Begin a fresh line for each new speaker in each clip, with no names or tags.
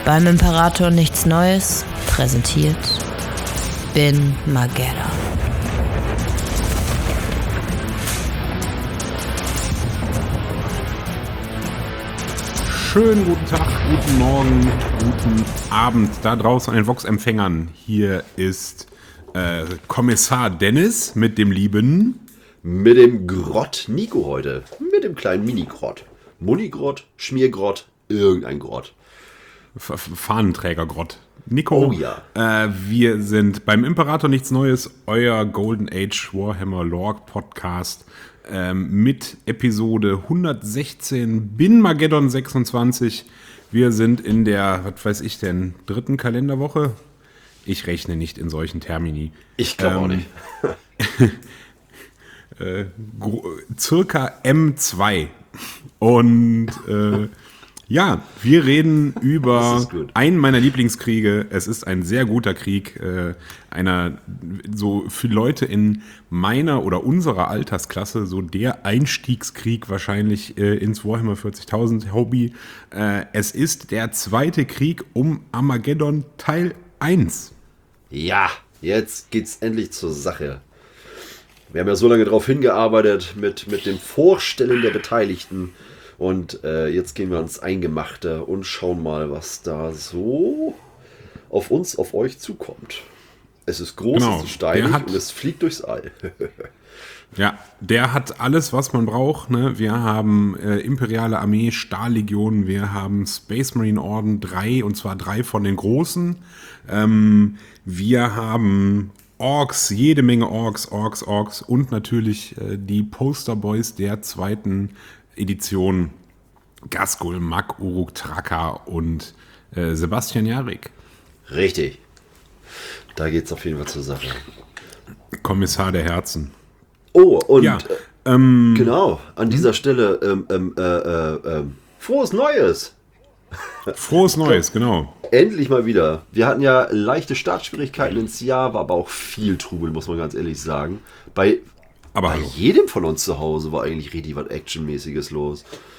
Beim Imperator nichts Neues präsentiert Bin Magedda.
Schönen guten Tag, guten Morgen, guten Abend da draußen an den Vox-Empfängern. Hier ist Kommissar Dennis mit dem lieben...
Mit dem Grott Nico heute. Mit dem kleinen Mini-Grott. Muni-Grott, Schmiergrott, irgendein Grott.
Fahnenträger-Grott. Nico,
Oh ja.
Wir sind beim Imperator nichts Neues, euer Golden Age Warhammer Lore Podcast mit Episode 116 Bin Mageddon 26. Wir sind in der, was weiß ich denn, dritten Kalenderwoche? Ich rechne nicht in solchen Termini.
Ich glaube auch nicht.
Circa M2. Und ja, wir reden über einen meiner Lieblingskriege. Es ist ein sehr guter Krieg. Einer, so für Leute in meiner oder unserer Altersklasse, so der Einstiegskrieg wahrscheinlich ins Warhammer 40.000 Hobby. Es ist der zweite Krieg um Armageddon Teil 1.
Ja, jetzt geht's endlich zur Sache. Wir haben ja so lange darauf hingearbeitet mit dem Vorstellen der Beteiligten. Und jetzt gehen wir ans Eingemachte und schauen mal, was da so auf uns, auf euch zukommt. Es ist groß,
Genau,
es ist steinig und es fliegt durchs All.
Ja, der hat alles, was man braucht. Ne? Wir haben Imperiale Armee, Stahllegionen, wir haben Space Marine Orden 3, und zwar 3 von den großen. Wir haben Orks, jede Menge Orks und natürlich die Posterboys der zweiten Edition. Ghazghkull, Mak, Uruk, Traka und Sebastian Jarek.
Richtig. Da geht's auf jeden Fall zur Sache.
Kommissar der Herzen.
Oh, und
Ja,
genau, an dieser Stelle frohes Neues.
Frohes Neues, genau.
Endlich mal wieder. Wir hatten ja leichte Startschwierigkeiten ins Jahr, war aber auch viel Trubel, muss man ganz ehrlich sagen. Bei
hallo.
jedem von uns zu Hause war eigentlich richtig was Actionmäßiges los.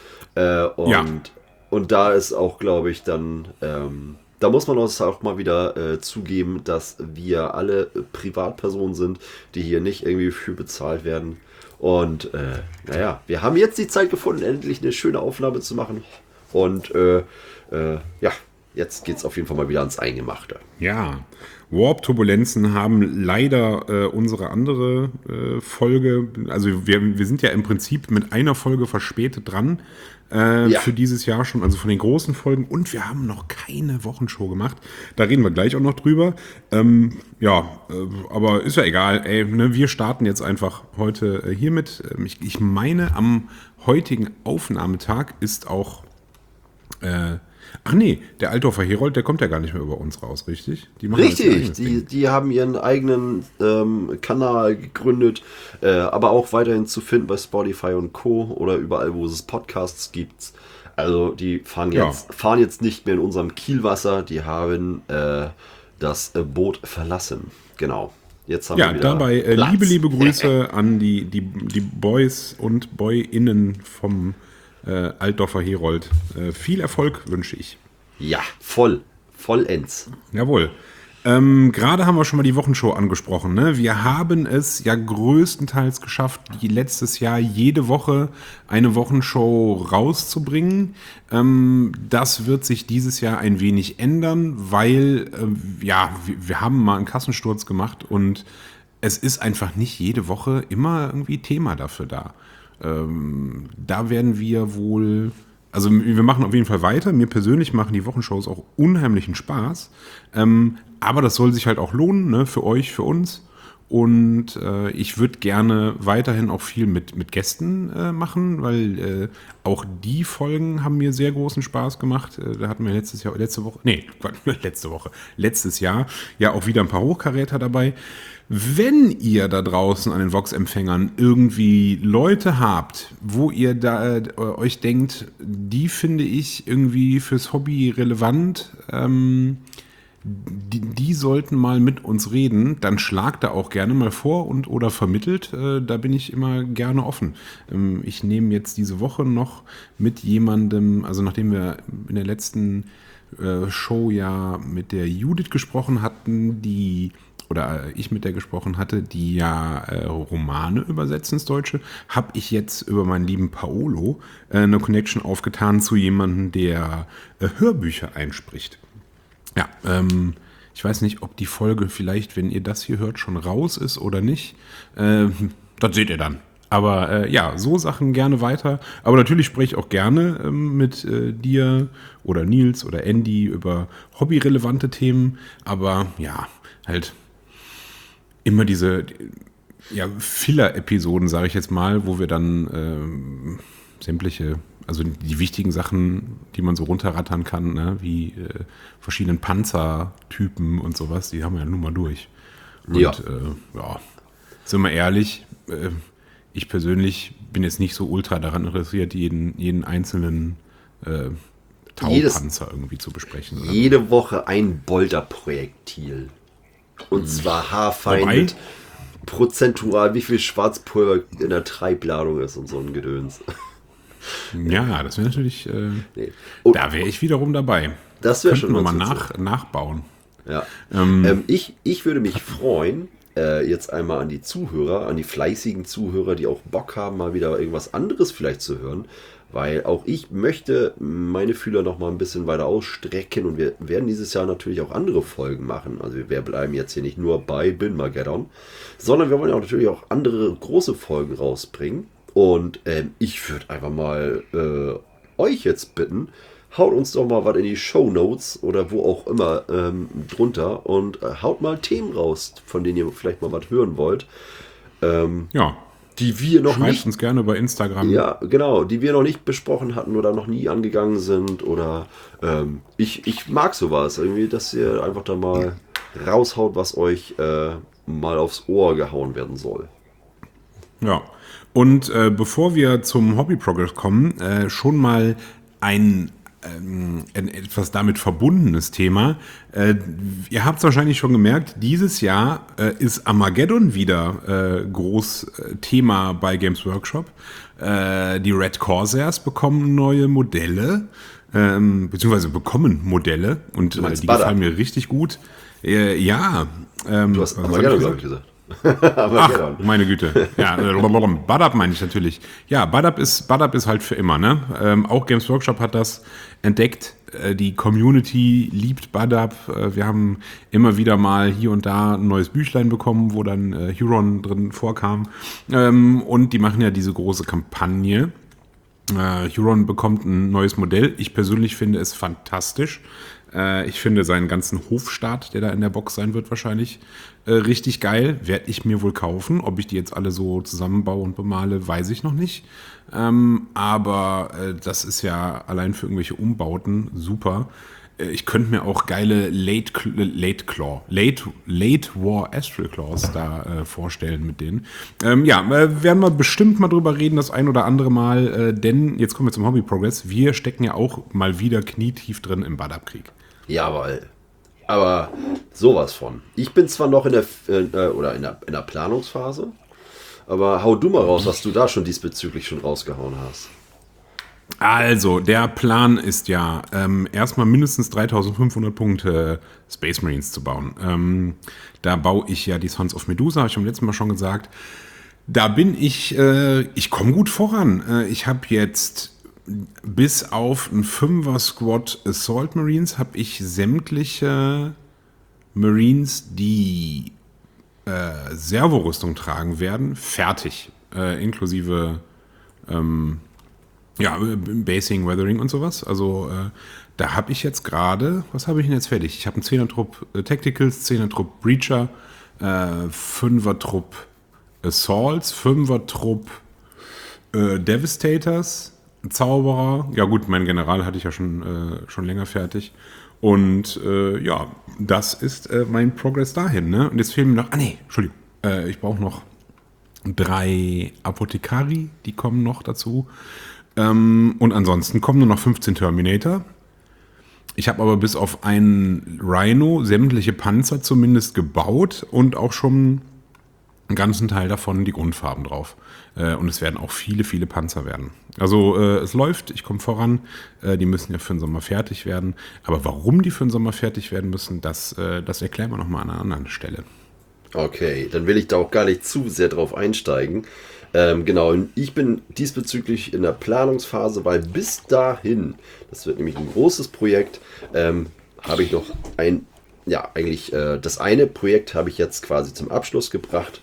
Und da ist auch, glaube ich, dann, da muss man uns auch mal wieder zugeben, dass wir alle Privatpersonen sind, die hier nicht irgendwie für bezahlt werden. Und naja, wir haben jetzt die Zeit gefunden, endlich eine schöne Aufnahme zu machen. Und ja, jetzt geht es auf jeden Fall mal wieder ans Eingemachte.
Ja, Warp-Turbulenzen haben leider unsere andere Folge, also wir sind ja im Prinzip mit einer Folge verspätet dran für dieses Jahr schon, also von den großen Folgen, und wir haben noch keine Wochenshow gemacht. Da reden wir gleich auch noch drüber. Aber ist ja egal. Ey, ne, wir starten jetzt einfach heute hiermit. Ich meine, am heutigen Aufnahmetag ist auch ach nee, der Altdorfer Herold, der kommt ja gar nicht mehr über uns raus, richtig? Die machen
Richtig, die haben ihren eigenen Kanal gegründet, aber auch weiterhin zu finden bei Spotify und Co. oder überall, wo es Podcasts gibt. Also die fahren jetzt nicht mehr in unserem Kielwasser, die haben das Boot verlassen. Genau. Jetzt haben wir wieder
dabei
Platz.
liebe Grüße an die Boys und Boyinnen vom Altdorfer Herold. Viel Erfolg wünsche ich.
Ja, vollends.
Jawohl. Gerade haben wir schon mal die Wochenshow angesprochen. Ne? Wir haben es ja größtenteils geschafft, letztes Jahr jede Woche eine Wochenshow rauszubringen. Das wird sich dieses Jahr ein wenig ändern, weil wir haben mal einen Kassensturz gemacht und es ist einfach nicht jede Woche immer irgendwie Thema dafür da. Da werden wir wohl, also wir machen auf jeden Fall weiter. Mir persönlich machen die Wochenshows auch unheimlichen Spaß. Aber das soll sich halt auch lohnen, ne, für euch, für uns. Und ich würde gerne weiterhin auch viel mit Gästen machen, weil auch die Folgen haben mir sehr großen Spaß gemacht. Da hatten wir letztes Jahr ja auch wieder ein paar Hochkaräter dabei. Wenn ihr da draußen an den Vox-Empfängern irgendwie Leute habt, wo ihr da euch denkt, die finde ich irgendwie fürs Hobby relevant, die sollten mal mit uns reden, dann schlagt da auch gerne mal vor und oder vermittelt. Da bin ich immer gerne offen. Ich nehme jetzt diese Woche noch mit jemandem, also nachdem wir in der letzten Show ja mit der Judith gesprochen hatten, ich mit der gesprochen hatte, die ja Romane übersetzt ins Deutsche, habe ich jetzt über meinen lieben Paolo eine Connection aufgetan zu jemandem, der Hörbücher einspricht. Ja, ich weiß nicht, ob die Folge vielleicht, wenn ihr das hier hört, schon raus ist oder nicht. Das seht ihr dann. Aber ja, so Sachen gerne weiter. Aber natürlich spreche ich auch gerne mit dir oder Nils oder Andy über hobbyrelevante Themen. Aber ja, halt immer diese Filler-Episoden, sage ich jetzt mal, wo wir dann sämtliche, also die wichtigen Sachen, die man so runterrattern kann, ne, wie verschiedenen Panzertypen und sowas, die haben wir ja nun mal durch. Und
Ja.
Sind wir ehrlich, ich persönlich bin jetzt nicht so ultra daran interessiert, jeden einzelnen Taupanzer irgendwie zu besprechen. Oder?
Jede Woche ein Bolter-Projektil. Und zwar haarfein
Wobei-
mit prozentual, wie viel Schwarzpulver in der Treibladung ist und so ein Gedöns.
Ja, das wäre natürlich,
Nee. Und
da wäre ich wiederum dabei.
das wäre
Könnten
schon
wir mal
ganz witzig.
nachbauen.
Ja. Ich würde mich freuen, jetzt einmal an die Zuhörer, an die fleißigen Zuhörer, die auch Bock haben, mal wieder irgendwas anderes vielleicht zu hören, weil auch ich möchte meine Fühler noch mal ein bisschen weiter ausstrecken und wir werden dieses Jahr natürlich auch andere Folgen machen. Also wir bleiben jetzt hier nicht nur bei Bin-Mageddon, sondern wir wollen ja auch natürlich auch andere große Folgen rausbringen. Und ich würde einfach mal euch jetzt bitten, haut uns doch mal was in die Shownotes oder wo auch immer drunter und haut mal Themen raus, von denen ihr vielleicht mal was hören wollt,
Ja,
die wir noch
schreibt
nicht,
uns gerne über Instagram.
ja genau, die wir noch nicht besprochen hatten oder noch nie angegangen sind oder ich mag sowas, irgendwie, dass ihr einfach da mal raushaut, was euch mal aufs Ohr gehauen werden soll.
Ja, und bevor wir zum Hobby-Progress kommen, schon mal ein etwas damit verbundenes Thema. Ihr habt es wahrscheinlich schon gemerkt, dieses Jahr ist Armageddon wieder groß Thema bei Games Workshop. Die Red Corsairs bekommen neue Modelle, beziehungsweise bekommen Modelle und
Du meinst
die
Butter?
gefallen mir richtig gut. Ja.
Du hast
was hab
Armageddon,
ich
glaube ich, gesagt.
Ach,
Armageddon.
meine Güte. Ja, Badab meine ich natürlich. Ja, Badab ist halt für immer, ne? Auch Games Workshop hat das entdeckt. Die Community liebt Badab. Wir haben immer wieder mal hier und da ein neues Büchlein bekommen, wo dann Huron drin vorkam. Und die machen ja diese große Kampagne. Huron bekommt ein neues Modell. Ich persönlich finde es fantastisch. Ich finde seinen ganzen Hofstaat, der da in der Box sein wird, wahrscheinlich richtig geil. Werde ich mir wohl kaufen. Ob ich die jetzt alle so zusammenbaue und bemale, weiß ich noch nicht. Aber das ist ja allein für irgendwelche Umbauten super. Ich könnte mir auch geile Late War Astral Claws da vorstellen mit denen. Werden wir bestimmt mal drüber reden, das ein oder andere Mal, denn jetzt kommen wir zum Hobby Progress. Wir stecken ja auch mal wieder knietief drin im Badab-Krieg.
Jawohl. Aber sowas von. Ich bin zwar noch in der Planungsphase, aber hau du mal raus, was du da schon diesbezüglich schon rausgehauen hast.
Also, der Plan ist ja, erstmal mindestens 3500 Punkte Space Marines zu bauen. Da baue ich ja die Sons of Medusa, habe ich beim letzten Mal schon gesagt. Da bin ich komme gut voran. Ich habe jetzt bis auf ein 5er-Squad Assault Marines, habe ich sämtliche Marines, die Servorüstung tragen werden, fertig. Inklusive Basing, Weathering und sowas. Also da habe ich jetzt gerade, was habe ich denn jetzt fertig? Ich habe einen 10er-Trupp Tacticals, 10er-Trupp Breacher, 5er-Trupp Assaults, 5er-Trupp Devastators, Zauberer. Ja gut, mein General hatte ich ja schon länger fertig. Und das ist mein Progress dahin. Ne? Und jetzt fehlen mir noch, Entschuldigung, ich brauche noch 3 Apothekari, die kommen noch dazu. Und ansonsten kommen nur noch 15 Terminator. Ich habe aber bis auf einen Rhino sämtliche Panzer zumindest gebaut und auch schon einen ganzen Teil davon die Grundfarben drauf. Und es werden auch viele, viele Panzer werden. Also es läuft, ich komme voran. Die müssen ja für den Sommer fertig werden. Aber warum die für den Sommer fertig werden müssen, das erklären wir nochmal an einer anderen Stelle.
Okay, dann will ich da auch gar nicht zu sehr drauf einsteigen. Genau, und ich bin diesbezüglich in der Planungsphase, weil bis dahin, das wird nämlich ein großes Projekt, habe ich noch das eine Projekt habe ich jetzt quasi zum Abschluss gebracht.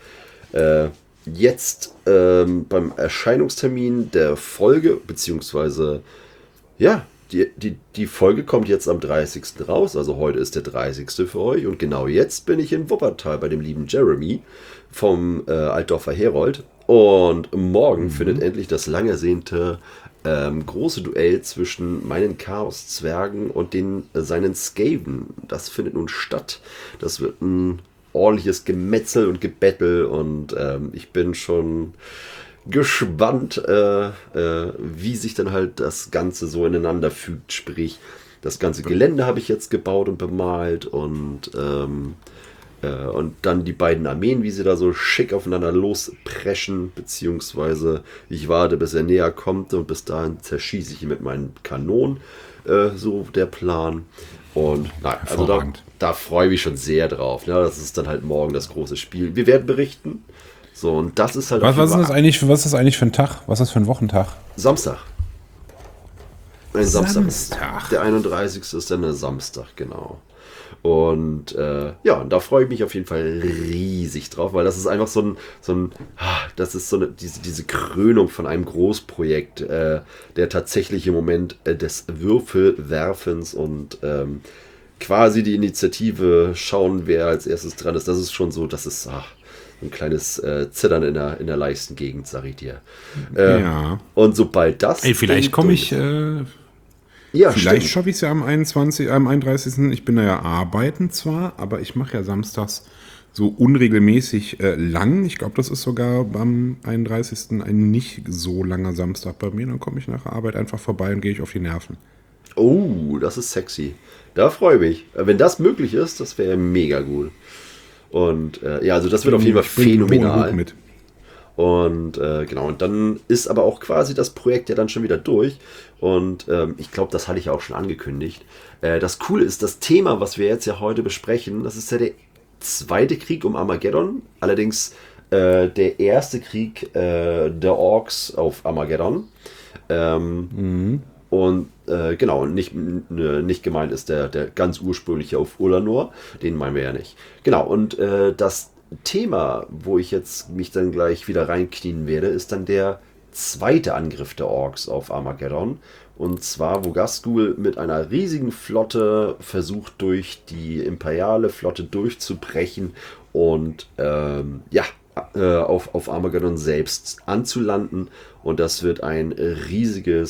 Jetzt beim Erscheinungstermin der Folge, beziehungsweise, ja, die Folge kommt jetzt am 30. raus, also heute ist der 30. für euch und genau jetzt bin ich in Wuppertal bei dem lieben Jeremy vom Altdorfer Herold und morgen findet endlich das lang ersehnte große Duell zwischen meinen Chaos-Zwergen und seinen Skaven. Das findet nun statt. Das wird ein ordentliches Gemetzel und Gebettel und ich bin schon gespannt, wie sich dann halt das Ganze so ineinander fügt. Sprich, das ganze Gelände habe ich jetzt gebaut und bemalt und dann die beiden Armeen, wie sie da so schick aufeinander lospreschen, beziehungsweise ich warte, bis er näher kommt und bis dahin zerschieße ich ihn mit meinen Kanonen, so der Plan. Und nein, also da freue ich mich schon sehr drauf. Ne? Das ist dann halt morgen das große Spiel. Wir werden berichten. So, und das ist halt.
Was ist das eigentlich für ein Tag? Was ist das für ein Wochentag?
Samstag. Ein Samstag.
Samstag.
Der 31. ist dann der Samstag, genau. Und ja, da freue ich mich auf jeden Fall riesig drauf, weil das ist einfach das ist diese Krönung von einem Großprojekt, der tatsächlich im Moment des Würfelwerfens und quasi die Initiative schauen, wer als erstes dran ist. Das ist schon so, das ist ein kleines Zittern in der leichten Gegend, sag ich dir.
Ja.
Und sobald das...
Ey, vielleicht komme ich...
Ja,
vielleicht schaffe ich es ja am 31. Ich bin da ja arbeiten zwar, aber ich mache ja samstags so unregelmäßig lang. Ich glaube, das ist sogar am 31. ein nicht so langer Samstag bei mir. Dann komme ich nach der Arbeit einfach vorbei und gehe ich auf die Nerven.
Oh, das ist sexy. Da freue ich mich. Wenn das möglich ist, das wäre mega gut. Und ja, also das wird auf jeden Fall phänomenal. Mit. Und genau, und dann ist aber auch quasi das Projekt ja dann schon wieder durch. Und ich glaube, das hatte ich ja auch schon angekündigt. Das Coole ist, das Thema, was wir jetzt ja heute besprechen, das ist ja der zweite Krieg um Armageddon. Allerdings der erste Krieg der Orks auf Armageddon. Und genau, nicht gemeint ist der ganz ursprüngliche auf Ulanor. Den meinen wir ja nicht. Genau, und das Thema, wo ich jetzt mich dann gleich wieder reinknien werde, ist dann der zweite Angriff der Orks auf Armageddon. Und zwar, wo Ghazghkull mit einer riesigen Flotte versucht, durch die imperiale Flotte durchzubrechen und auf Armageddon selbst anzulanden. Und das wird eine riesige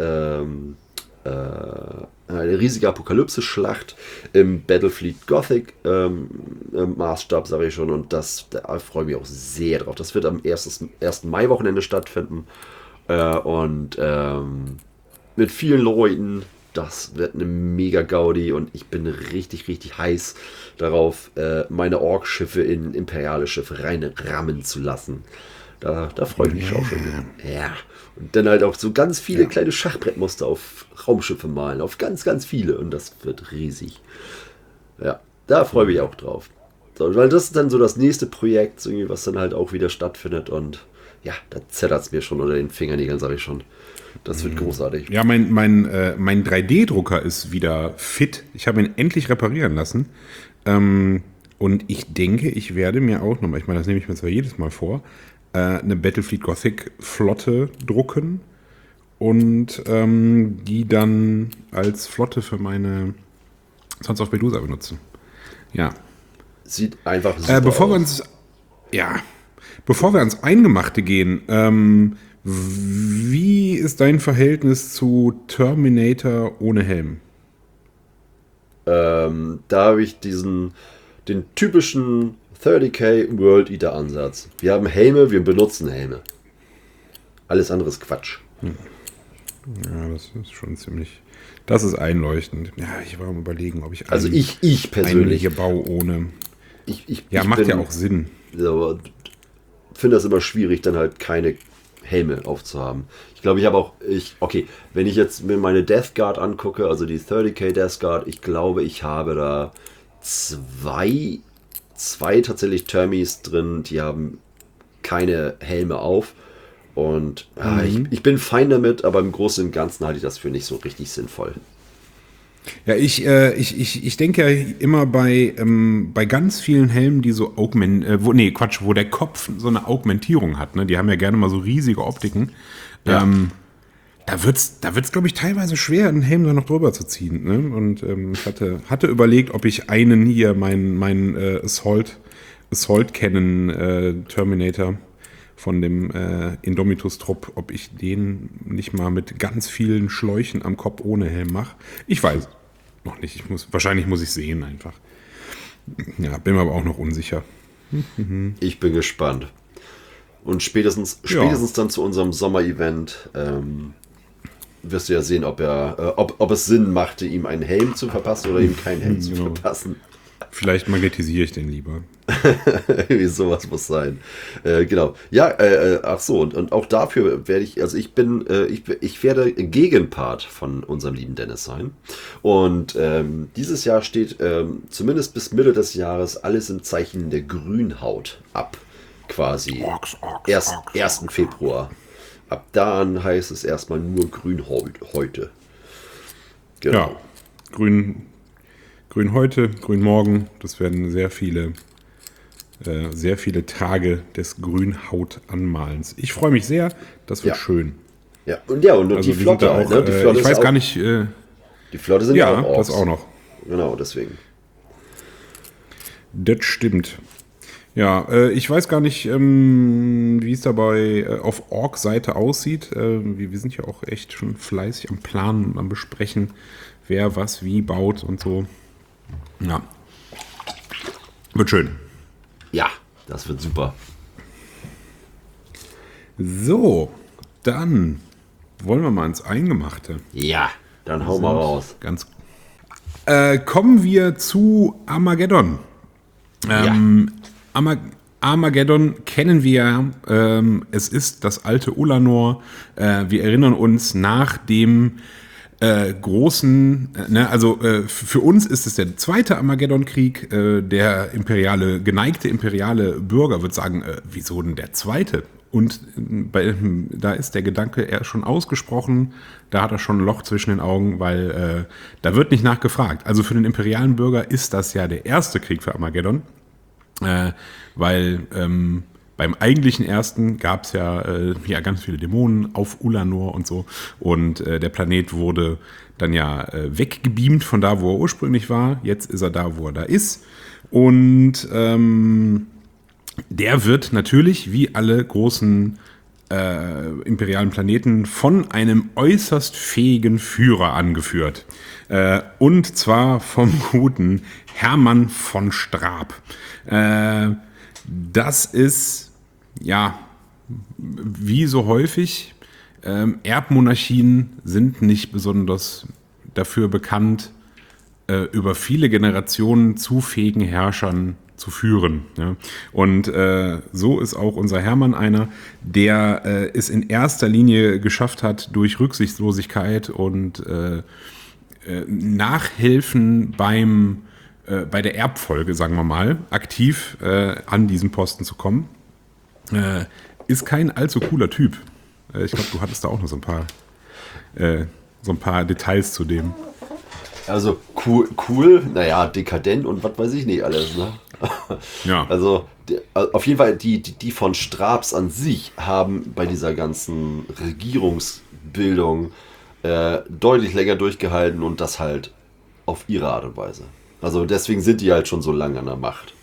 Apokalypse-Schlacht im Battlefleet Gothic Maßstab, sage ich schon. Und da freue ich mich auch sehr drauf. Das wird am 1. Mai-Wochenende stattfinden. Und mit vielen Leuten. Das wird eine mega Gaudi. Und ich bin richtig, richtig heiß darauf, meine Ork-Schiffe in imperiale Schiffe reinrammen zu lassen. Da freue ich mich auch schon. Ja. Und dann halt auch so ganz viele kleine Schachbrettmuster auf Raumschiffe malen. Auf ganz, ganz viele. Und das wird riesig. Ja, da freue ich mich auch drauf. So, weil das ist dann so das nächste Projekt, irgendwie, was dann halt auch wieder stattfindet. Und ja, da zettert es mir schon unter den Fingernägeln, sage ich schon. Das wird großartig.
Ja, mein 3D-Drucker ist wieder fit. Ich habe ihn endlich reparieren lassen. Und ich denke, ich werde mir auch nochmal, ich meine, das nehme ich mir zwar jedes Mal vor, eine Battlefleet Gothic Flotte drucken und die dann als Flotte für meine Sons of Medusa benutzen. Ja.
Sieht einfach super
bevor
aus.
Bevor wir ans Eingemachte gehen, wie ist dein Verhältnis zu Terminator ohne Helm?
Da habe ich den typischen 30k World Eater Ansatz. Wir haben Helme, wir benutzen Helme. Alles andere ist Quatsch.
Ja, das ist schon ziemlich... Das ist einleuchtend. Ja, ich war am Überlegen, ob ich
ich persönlich
hier baue ohne...
Ich
macht
bin,
ja auch Sinn.
finde das immer schwierig, dann halt keine Helme aufzuhaben. Ich glaube, ich habe auch, okay, wenn ich jetzt mir meine Death Guard angucke, also die 30k Death Guard, ich glaube, ich habe da zwei tatsächlich Termis drin, die haben keine Helme auf. Und ich bin fein damit, aber im Großen und Ganzen halte ich das für nicht so richtig sinnvoll.
Ja, ich denke ja immer bei ganz vielen Helmen, die so wo der Kopf so eine Augmentierung hat, ne? Die haben ja gerne mal so riesige Optiken.
Ja.
Da wird's, glaube ich, teilweise schwer, einen Helm da noch drüber zu ziehen. Ne? Und ich hatte überlegt, ob ich einen hier, meinen Assault Cannon Terminator von dem Indomitus-Trupp, ob ich den nicht mal mit ganz vielen Schläuchen am Kopf ohne Helm mache. Ich weiß noch nicht. Wahrscheinlich muss ich sehen einfach. Ja, bin mir aber auch noch unsicher.
Ich bin gespannt. Und spätestens dann zu unserem Sommer-Event wirst du ja sehen, ob es Sinn machte, ihm einen Helm zu verpassen oder ihm keinen Helm zu verpassen.
Vielleicht magnetisiere ich den lieber.
Irgendwie sowas muss sein. Genau. Ja, ach so, und auch dafür werde ich werde Gegenpart von unserem lieben Dennis sein. Und dieses Jahr steht zumindest bis Mitte des Jahres alles im Zeichen der Grünhaut ab. Quasi.
Orks.
1. Februar. Ab da an heißt es erstmal nur Grünhäute. Genau.
Ja, Grün heute, Grün morgen. Das werden sehr viele Tage des Grünhautanmalens. Ich freue mich sehr. Das wird schön.
Ja, und also
die
Flotte
auch,
ne? Die Flotte
ich weiß gar nicht.
Die Flotte sind ja auch Orks.
Das auch noch.
Genau, deswegen.
Das stimmt. Ja, ich weiß gar nicht, wie es dabei auf Org-Seite aussieht. Wir sind ja auch echt schon fleißig am Planen, am Besprechen, wer was wie baut und so. Ja. Wird schön.
Ja, das wird super.
So, dann wollen wir mal ins Eingemachte.
Ja, dann hau mal raus.
Kommen wir zu Armageddon. Armageddon kennen wir, es ist das alte Ulanor. Wir erinnern uns nach dem großen, für uns ist es der zweite Armageddon-Krieg. Der geneigte imperiale Bürger wird sagen, wieso denn der zweite? Und da ist der Gedanke eher schon ausgesprochen, da hat er schon ein Loch zwischen den Augen, weil da wird nicht nachgefragt. Also für den imperialen Bürger ist das ja der erste Krieg für Armageddon. Weil beim eigentlichen ersten gab es ja ganz viele Dämonen auf Ulanor und so. Und der Planet wurde dann ja weggebeamt von da, wo er ursprünglich war. Jetzt ist er da, wo er da ist. Und der wird natürlich, wie alle großen imperialen Planeten, von einem äußerst fähigen Führer angeführt. Und zwar vom guten Hermann von Straab. Das ist, ja, wie so häufig, Erbmonarchien sind nicht besonders dafür bekannt, über viele Generationen zu fähigen Herrschern zu führen. Ja. Und so ist auch unser Hermann einer, der es in erster Linie geschafft hat, durch Rücksichtslosigkeit und Nachhelfen bei der Erbfolge, sagen wir mal, aktiv an diesen Posten zu kommen. Ist kein allzu cooler Typ. Ich glaube, du hattest da auch noch so ein paar Details zu dem.
Also cool, naja, dekadent und was weiß ich nicht alles, ne?
Ja.
Also auf jeden Fall, die von Straabs an sich haben bei dieser ganzen Regierungsbildung deutlich länger durchgehalten und das halt auf ihre Art und Weise. Also deswegen sind die halt schon so lange an der Macht.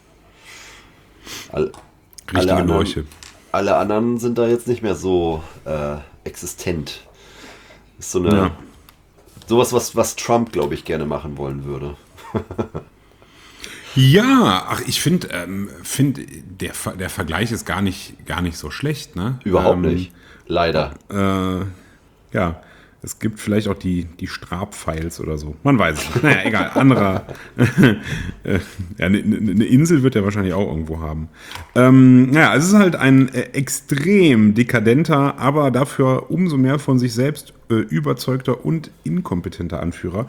Richtige Leuche.
Alle anderen sind da jetzt nicht mehr so existent. Ist so eine sowas, was Trump, glaube ich, gerne machen wollen würde.
Ja, ich finde, der Vergleich ist gar nicht so schlecht, ne?
Überhaupt nicht. Leider.
Ja. Es gibt vielleicht auch die Strab-Files oder so. Man weiß es nicht. Naja, egal. Anderer. Ja, eine Insel wird er wahrscheinlich auch irgendwo haben. Naja, es ist halt ein extrem dekadenter, aber dafür umso mehr von sich selbst überzeugter und inkompetenter Anführer.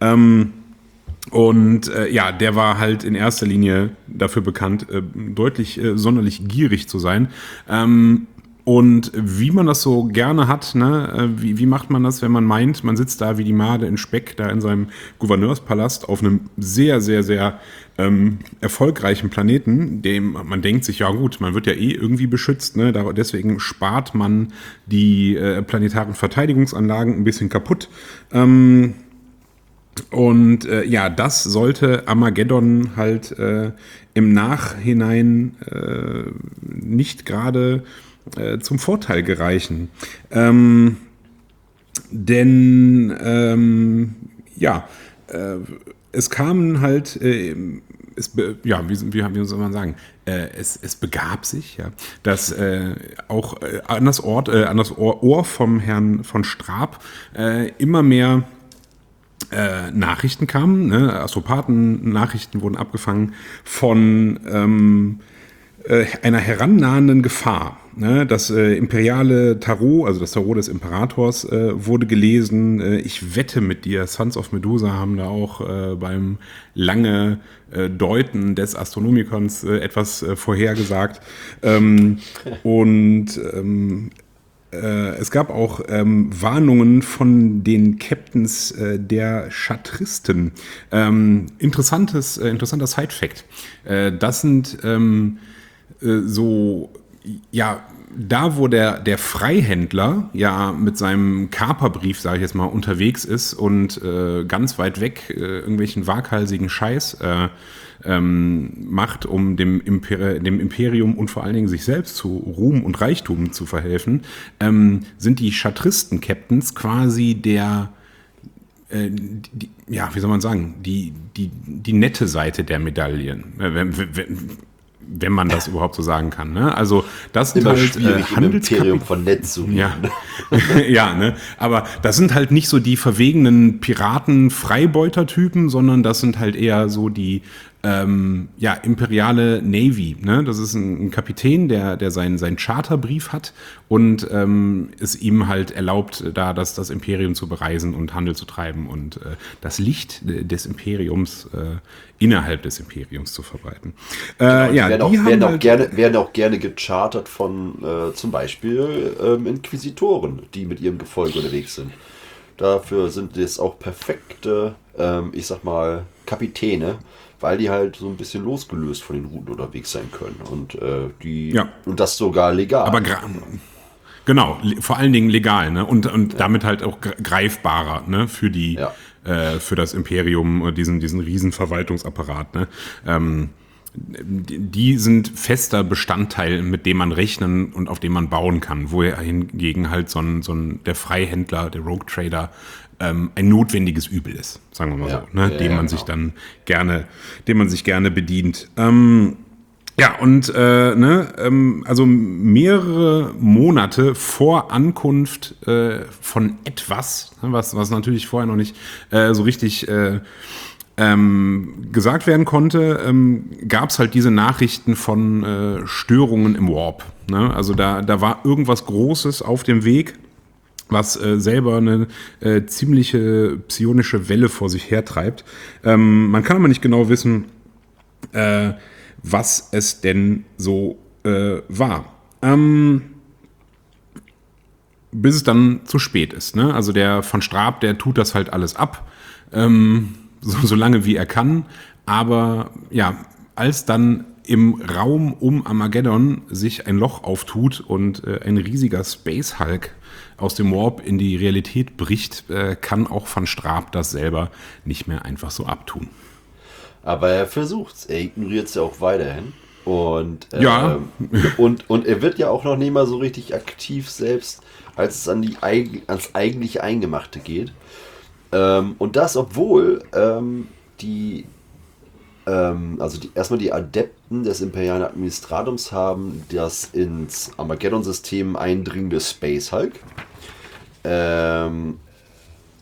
Der war halt in erster Linie dafür bekannt, deutlich sonderlich gierig zu sein. Und wie man das so gerne hat, ne, wie macht man das, wenn man meint, man sitzt da wie die Made in Speck da in seinem Gouverneurspalast auf einem sehr, sehr, sehr erfolgreichen Planeten, dem man denkt sich, ja gut, man wird ja eh irgendwie beschützt, ne, deswegen spart man die planetaren Verteidigungsanlagen ein bisschen kaputt. Das sollte Armageddon halt im Nachhinein nicht gerade zum Vorteil gereichen. Es kamen halt, wie soll man sagen, es begab sich, ja, dass auch an das Ohr vom Herrn von Strab immer mehr Nachrichten kamen, ne? Astropathen-Nachrichten wurden abgefangen von einer herannahenden Gefahr. Ne? Das imperiale Tarot, also das Tarot des Imperators, wurde gelesen. Ich wette mit dir, Sons of Medusa haben da auch beim lange Deuten des Astronomikons etwas vorhergesagt. Es gab auch Warnungen von den Captains der Chartristen. Interessanter Side-Fact. Das sind da wo der Freihändler ja mit seinem Kaperbrief, sage ich jetzt mal, unterwegs ist und ganz weit weg irgendwelchen waghalsigen Scheiß macht, um dem Imperium und vor allen Dingen sich selbst zu Ruhm und Reichtum zu verhelfen, sind die Chartristen-Captains quasi wie soll man sagen, die nette Seite der Medaillen. Wenn man das überhaupt so sagen kann. Ne? Also das sind
immer
halt
schwierig im Imperium von nett zu reden.
Ja. Ja, ne? Aber das sind halt nicht so die verwegenen Piraten-Freibeuter-Typen, sondern das sind halt eher so die imperiale Navy. Ne? Das ist ein Kapitän, der seinen Charterbrief hat und es ihm halt erlaubt, da das Imperium zu bereisen und Handel zu treiben und das Licht des Imperiums innerhalb des Imperiums zu verbreiten.
Werden auch gerne gechartert von zum Beispiel Inquisitoren, die mit ihrem Gefolge unterwegs sind. Dafür sind es auch perfekte, Kapitäne, weil die halt so ein bisschen losgelöst von den Routen unterwegs sein können und und das sogar legal.
Aber genau, vor allen Dingen legal, ne? Und damit halt auch greifbarer, ne? Für das Imperium, diesen riesen Verwaltungsapparat, ne? Die sind fester Bestandteil, mit dem man rechnen und auf dem man bauen kann, wo hingegen halt der Freihändler, der Rogue Trader ein notwendiges Übel ist, sagen wir mal so, ne? Dem man sich gerne bedient. Also mehrere Monate vor Ankunft von etwas, was natürlich vorher noch nicht so richtig gesagt werden konnte, gab es halt diese Nachrichten von Störungen im Warp. Ne? Also da war irgendwas Großes auf dem Weg, was selber eine ziemliche psionische Welle vor sich hertreibt. Man kann aber nicht genau wissen, was es denn so war. Bis es dann zu spät ist. Ne? Also der von Strab, der tut das halt alles ab, so lange wie er kann. Aber ja, als dann im Raum um Armageddon sich ein Loch auftut und ein riesiger Space Hulk aus dem Warp in die Realität bricht, kann auch Van Strab das selber nicht mehr einfach so abtun.
Aber er versucht's, er ignoriert es ja auch weiterhin. Und
ja.
Und er wird ja auch noch nicht mal so richtig aktiv selbst, als es ans eigentliche Eingemachte geht. Und das, obwohl erstmal die Adepten des imperialen Administratums haben das ins Armageddon-System eindringende Space Hulk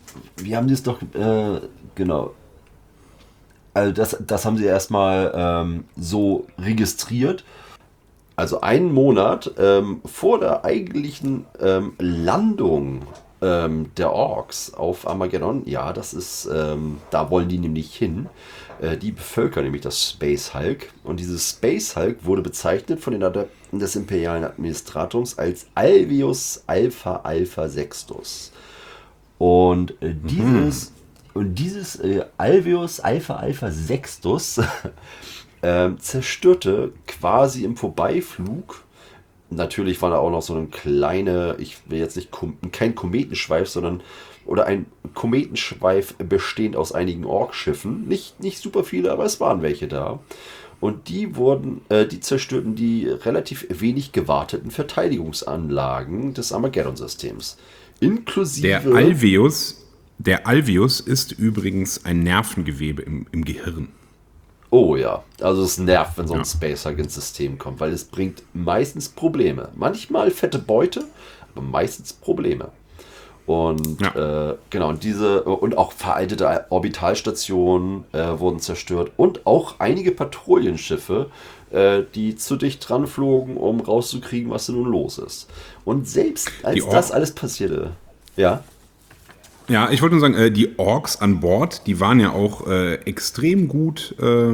wie haben die es doch, genau. Also das haben sie erstmal so registriert. Also einen Monat vor der eigentlichen Landung der Orks auf Armageddon, ja, das ist, da wollen die nämlich hin. Die bevölkern nämlich das Space Hulk. Und dieses Space Hulk wurde bezeichnet von den Adepten des imperialen Administrators als Alveus Alpha Alpha Sextus. Und dieses Alveus Alpha Alpha Sextus zerstörte quasi im Vorbeiflug. Natürlich war da auch noch so eine kleine, ich will jetzt nicht, kein Kometenschweif, sondern oder ein Kometenschweif bestehend aus einigen Orkschiffen. Nicht super viele, aber es waren welche da. Und die zerstörten die relativ wenig gewarteten Verteidigungsanlagen des Armageddon-Systems. Inklusive.
Der Alveus ist übrigens ein Nervengewebe im Gehirn.
Oh ja, also es nervt, wenn so ein Space Hulk ins System kommt, weil es bringt meistens Probleme. Manchmal fette Beute, aber meistens Probleme. Und genau, und auch veraltete Orbitalstationen wurden zerstört und auch einige Patrouillenschiffe, die zu dicht dran flogen, um rauszukriegen, was denn nun los ist. Und selbst als das alles passierte, ja.
Ja, ich wollte nur sagen, die Orks an Bord, die waren ja auch extrem gut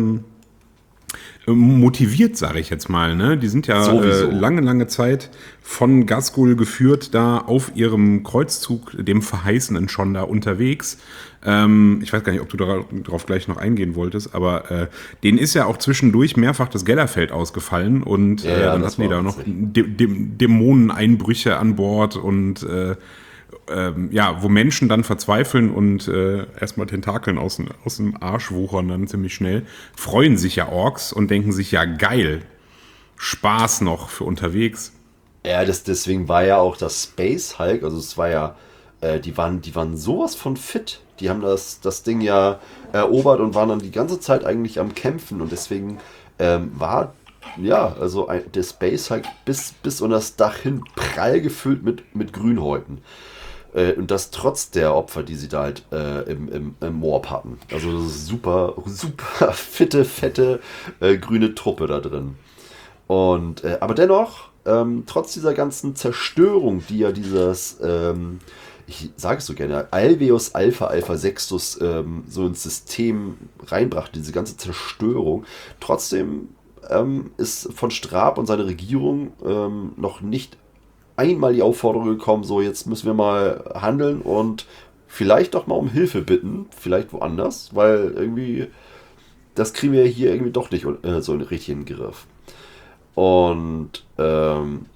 motiviert, sage ich jetzt mal. Ne? Die sind ja lange Zeit von Ghazghkull geführt, da auf ihrem Kreuzzug, dem Verheißenen, schon da unterwegs. Ich weiß gar nicht, ob du darauf gleich noch eingehen wolltest, aber denen ist ja auch zwischendurch mehrfach das Gellerfeld ausgefallen und dann hatten die da noch Dämoneneinbrüche an Bord und wo Menschen dann verzweifeln und erstmal Tentakeln aus dem Arsch wuchern dann ziemlich schnell, freuen sich ja Orks und denken sich, ja geil, Spaß noch für unterwegs.
Ja, deswegen war ja auch das Space Hulk, also es war ja, die waren sowas von fit. Die haben das Ding ja erobert und waren dann die ganze Zeit eigentlich am Kämpfen und deswegen war der Space Hulk bis unter das Dach hin prall gefüllt mit Grünhäuten. Und das trotz der Opfer, die sie da halt im Warp hatten. Also super fette, grüne Truppe da drin. Und aber dennoch, trotz dieser ganzen Zerstörung, die ja dieses, ich sage es so gerne, Alveus Alpha Alpha Sextus so ins System reinbrachte, diese ganze Zerstörung, trotzdem ist von Straab und seiner Regierung noch nicht einmal die Aufforderung gekommen, so jetzt müssen wir mal handeln und vielleicht doch mal um Hilfe bitten, vielleicht woanders, weil irgendwie das kriegen wir hier irgendwie doch nicht so einen richtigen Griff. Und dann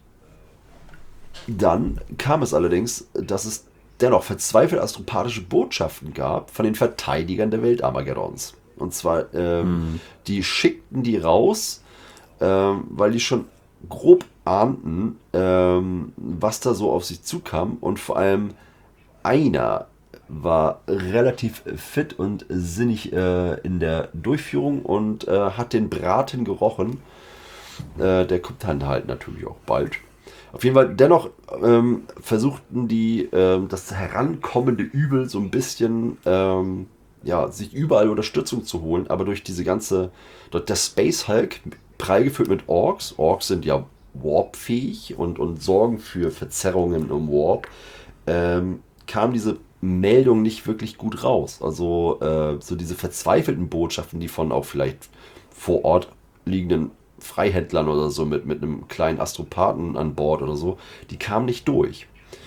kam es allerdings, dass es dennoch verzweifelte astropathische Botschaften gab von den Verteidigern der Welt Armageddons. Und zwar, die schickten die raus, weil die schon grob ahnten, was da so auf sich zukam. Und vor allem einer war relativ fit und sinnig in der Durchführung und hat den Braten gerochen. Der kommt dann halt natürlich auch bald. Auf jeden Fall, dennoch versuchten die das herankommende Übel so ein bisschen sich überall Unterstützung zu holen, aber durch der Space Hulk, prall gefüllt mit Orks. Orks sind ja warpfähig und sorgen für Verzerrungen im Warp, kam diese Meldung nicht wirklich gut raus. Also so diese verzweifelten Botschaften, die von auch vielleicht vor Ort liegenden Freihändlern oder so mit einem kleinen Astropathen an Bord oder so, die kamen nicht durch.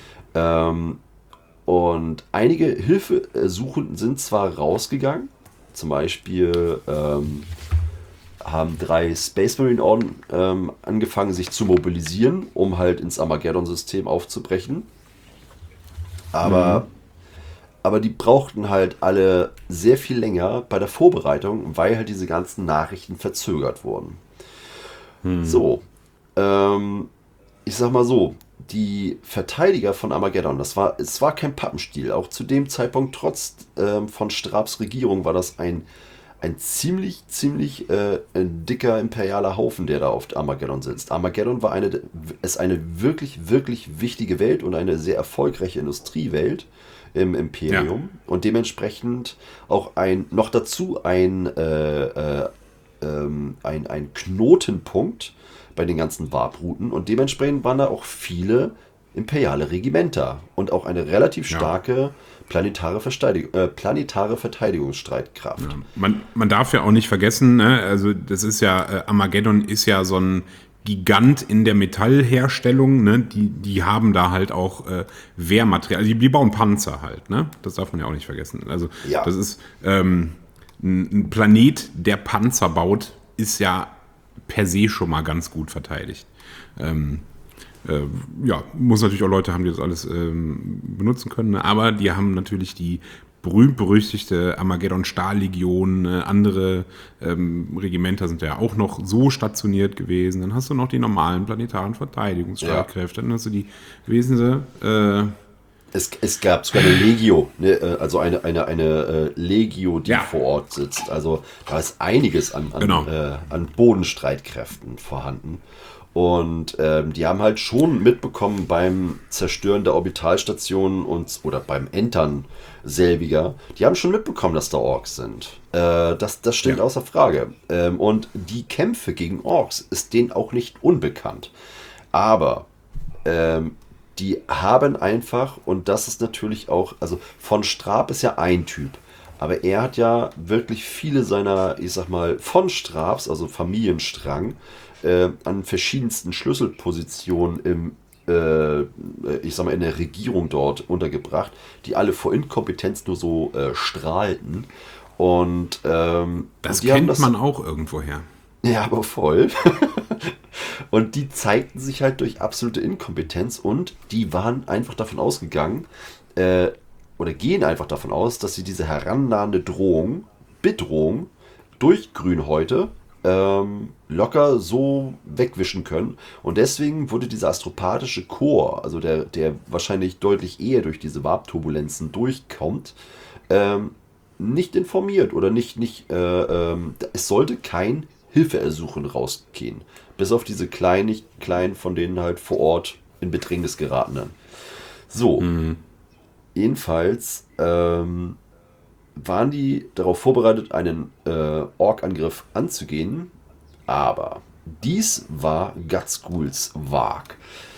Und einige Hilfesuchenden sind zwar rausgegangen, zum Beispiel haben 3 Space Marine Orden angefangen, sich zu mobilisieren, um halt ins Armageddon-System aufzubrechen. Aber die brauchten halt alle sehr viel länger bei der Vorbereitung, weil halt diese ganzen Nachrichten verzögert wurden. So, ich sag mal so, die Verteidiger von Armageddon, es war kein Pappenstiel. Auch zu dem Zeitpunkt, trotz von Straabs Regierung, war das ein ein ziemlich ein dicker imperialer Haufen, der da auf Armageddon sitzt. Armageddon ist eine wirklich, wirklich wichtige Welt und eine sehr erfolgreiche Industriewelt im Imperium. Ja. Und dementsprechend auch noch dazu ein Knotenpunkt bei den ganzen Warp-Routen. Und dementsprechend waren da auch viele imperiale Regimenter und auch eine relativ starke planetare Verteidigungsstreitkraft.
Ja. Man darf ja auch nicht vergessen, ne? Also das ist ja, Armageddon ist ja so ein Gigant in der Metallherstellung, ne? Die haben da halt auch Wehrmaterial, also die bauen Panzer halt, ne? Das darf man ja auch nicht vergessen. Also das ist ein Planet, der Panzer baut, ist ja per se schon mal ganz gut verteidigt. Muss natürlich auch Leute haben, die das alles benutzen können, ne? Aber die haben natürlich die berühmt-berüchtigte Armageddon-Stahllegion, andere Regimenter sind ja auch noch so stationiert gewesen. Dann hast du noch die normalen planetaren Verteidigungsstreitkräfte, dann hast du die wesentliche...
Es gab sogar eine Legio, ne? Also eine Legio, die vor Ort sitzt. Also da ist einiges an Bodenstreitkräften vorhanden. Und die haben halt schon mitbekommen beim Zerstören der Orbitalstationen oder beim Entern selbiger, die haben schon mitbekommen, dass da Orks sind. Das steht außer Frage. Und die Kämpfe gegen Orks ist denen auch nicht unbekannt. Aber die haben einfach, und das ist natürlich auch, also von Straab ist ja ein Typ, aber er hat ja wirklich viele seiner, ich sag mal, von Straabs, also Familienstrang, an verschiedensten Schlüsselpositionen in der Regierung dort untergebracht, die alle vor Inkompetenz nur so strahlten. Und
das kennt man auch irgendwoher.
Ja, aber voll. Und die zeigten sich halt durch absolute Inkompetenz und die waren einfach davon ausgegangen, oder gehen einfach davon aus, dass sie diese herannahende Bedrohung durch Grünhäute locker so wegwischen können. Und deswegen wurde dieser astropathische Chor, also der wahrscheinlich deutlich eher durch diese Warp-Turbulenzen durchkommt, nicht informiert oder nicht es sollte kein Hilfeersuchen rausgehen. Bis auf diese kleinen, von denen halt vor Ort in Bedrängnis geratenen. So. Jedenfalls waren die darauf vorbereitet, einen Ork-Angriff anzugehen, aber dies war Gutsghouls Wag.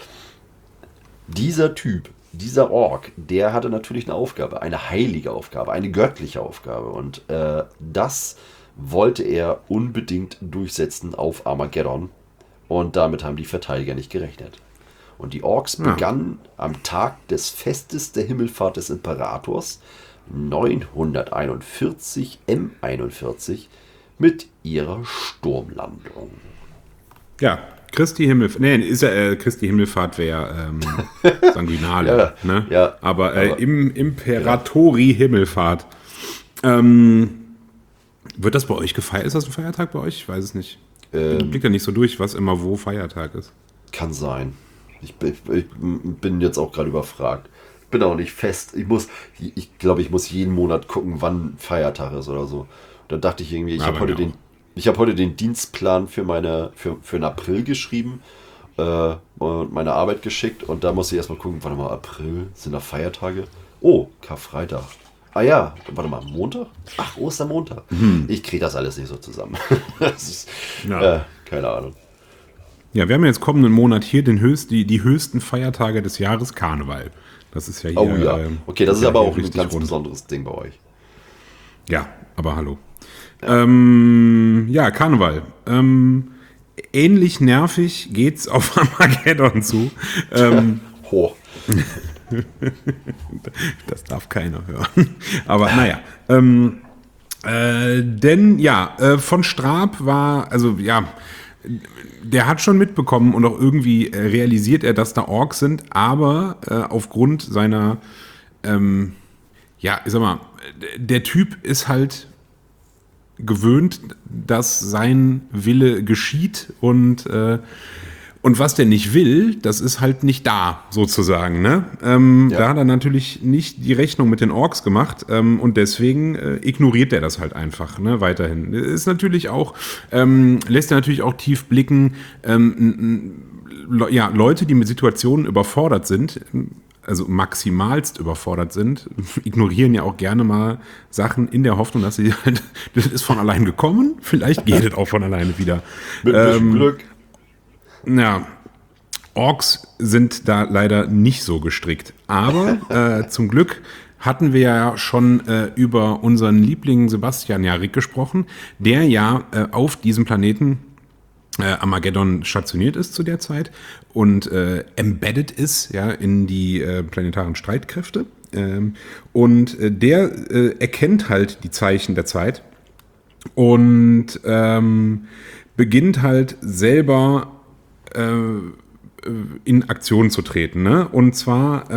Dieser Typ, dieser Ork, der hatte natürlich eine Aufgabe, eine heilige Aufgabe, eine göttliche Aufgabe und das wollte er unbedingt durchsetzen auf Armageddon und damit haben die Verteidiger nicht gerechnet. Und die Orks begannen am Tag des Festes der Himmelfahrt des Imperators 941 M41 mit ihrer Sturmlandung.
Ja, Christi Himmelfahrt wäre Sanguinale,
ja,
ne?
Ja,
aber im Imperatori Himmelfahrt. Wird das bei euch gefeiert? Ist das ein Feiertag bei euch? Ich weiß es nicht. Ich blick da nicht so durch, was immer wo Feiertag ist.
Kann sein. Ich bin jetzt auch gerade überfragt. Bin auch nicht fest. Ich glaube, ich muss jeden Monat gucken, wann Feiertag ist oder so. Da dachte ich irgendwie, ich habe heute den Dienstplan für den April geschrieben und meine Arbeit geschickt und da muss ich erstmal gucken, warte mal, April, sind da Feiertage? Oh, Karfreitag. Ah ja, warte mal, Montag? Ach, Ostermontag. Ich kriege das alles nicht so zusammen. Das ist, keine Ahnung.
Ja, wir haben jetzt kommenden Monat hier die höchsten Feiertage des Jahres, Karneval. Das ist ja hier...
Oh ja, okay, das ist aber auch ein ganz besonderes Ding bei euch.
Ja, aber hallo. Ja, Karneval. Ähnlich nervig geht's auf Armageddon zu. Das darf keiner hören. Aber naja. Von Straab war, also ja, der hat schon mitbekommen und auch irgendwie realisiert er, dass da Orks sind, aber aufgrund seiner, der Typ ist halt gewöhnt, dass sein Wille geschieht und Und was der nicht will, das ist halt nicht da, sozusagen. Ne? Da hat er natürlich nicht die Rechnung mit den Orks gemacht und deswegen ignoriert er das halt einfach, ne? Weiterhin. Ist natürlich auch, lässt er natürlich auch tief blicken, Leute, die mit Situationen überfordert sind, also maximalst überfordert sind, ignorieren ja auch gerne mal Sachen in der Hoffnung, dass sie halt, das ist von allein gekommen, vielleicht geht es auch von alleine wieder.
Mit ein bisschen Glück.
Ja, Orks sind da leider nicht so gestrickt. Aber zum Glück hatten wir ja schon über unseren Liebling Sebastian Jarrick gesprochen, der ja auf diesem Planeten Armageddon stationiert ist zu der Zeit und embedded ist ja in die planetaren Streitkräfte. Und der erkennt halt die Zeichen der Zeit und beginnt halt selber in Aktion zu treten. Ne? Und zwar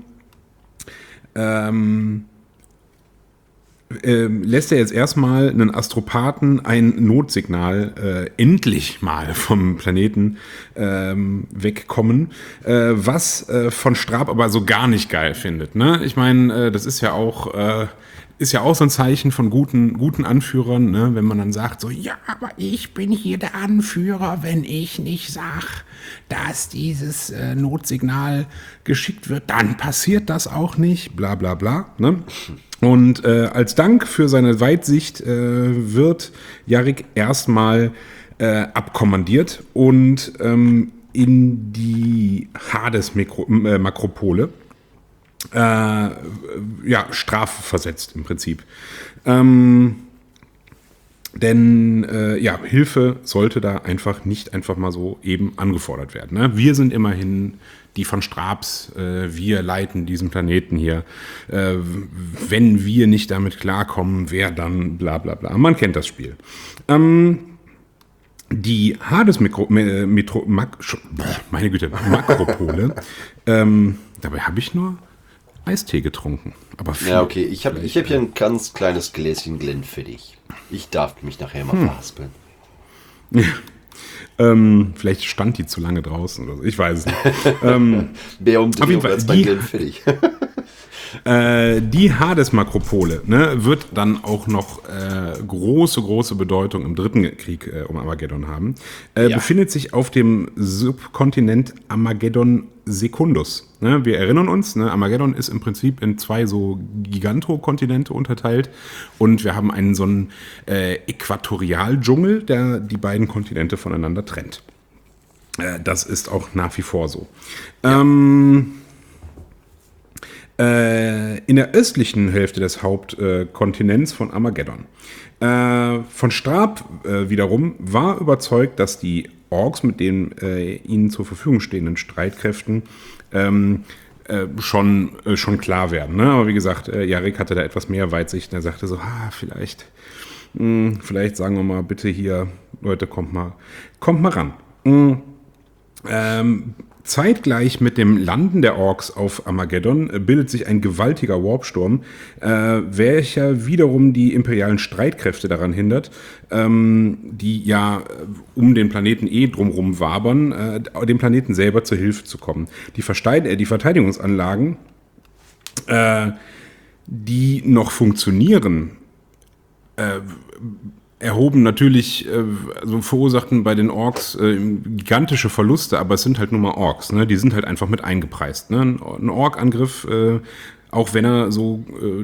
lässt er jetzt erstmal einen Astropathen ein Notsignal endlich mal vom Planeten wegkommen, was von Straab aber so gar nicht geil findet. Ne? Ich meine, das ist ja auch so ein Zeichen von guten Anführern, ne? Wenn man dann sagt so, ja, aber ich bin hier der Anführer, wenn ich nicht sag, dass dieses Notsignal geschickt wird, dann passiert das auch nicht, bla bla bla. Ne? Und als Dank für seine Weitsicht wird Jarrick erstmal abkommandiert und in die Hades-Makropole Strafe versetzt im Prinzip. Denn Hilfe sollte da nicht einfach mal so eben angefordert werden. Ne? Wir sind immerhin die von Straabs, wir leiten diesen Planeten hier. Wenn wir nicht damit klarkommen, wer dann bla bla bla. Man kennt das Spiel. Die Makropole, dabei habe ich nur Eistee getrunken. Aber
ja, okay. Ich hab hier ein ganz kleines Gläschen Glenfiddich. Ich darf mich nachher mal verhaspeln.
Vielleicht stand die zu lange draußen oder so. Ich weiß es nicht.
Mehr Umdrehung als bei Glenfiddich.
Die Hades-Makropole, ne, wird dann auch noch große Bedeutung im dritten Krieg um Armageddon haben. Befindet sich auf dem Subkontinent Armageddon Secundus. Ne, wir erinnern uns, ne, Armageddon ist im Prinzip in 2 so Gigantokontinente unterteilt und wir haben einen so einen Äquatorialdschungel, der die beiden Kontinente voneinander trennt. Das ist auch nach wie vor so. Ja. In der östlichen Hälfte des Hauptkontinents von Armageddon. Von Straab wiederum war überzeugt, dass die Orks mit den ihnen zur Verfügung stehenden Streitkräften schon klar werden. Ne? Aber wie gesagt, Jarrick hatte da etwas mehr Weitsicht und er sagte so, vielleicht sagen wir mal bitte hier, Leute, kommt mal ran. Zeitgleich mit dem Landen der Orks auf Armageddon bildet sich ein gewaltiger Warpsturm, welcher wiederum die imperialen Streitkräfte daran hindert, die ja um den Planeten drumherum wabern, dem Planeten selber zur Hilfe zu kommen. Die Verteidigungsanlagen, die noch funktionieren, erhoben natürlich, verursachten bei den Orks gigantische Verluste, aber es sind halt nur mal Orks, ne? Die sind halt einfach mit eingepreist. Ne? Ein Ork-Angriff, auch wenn er so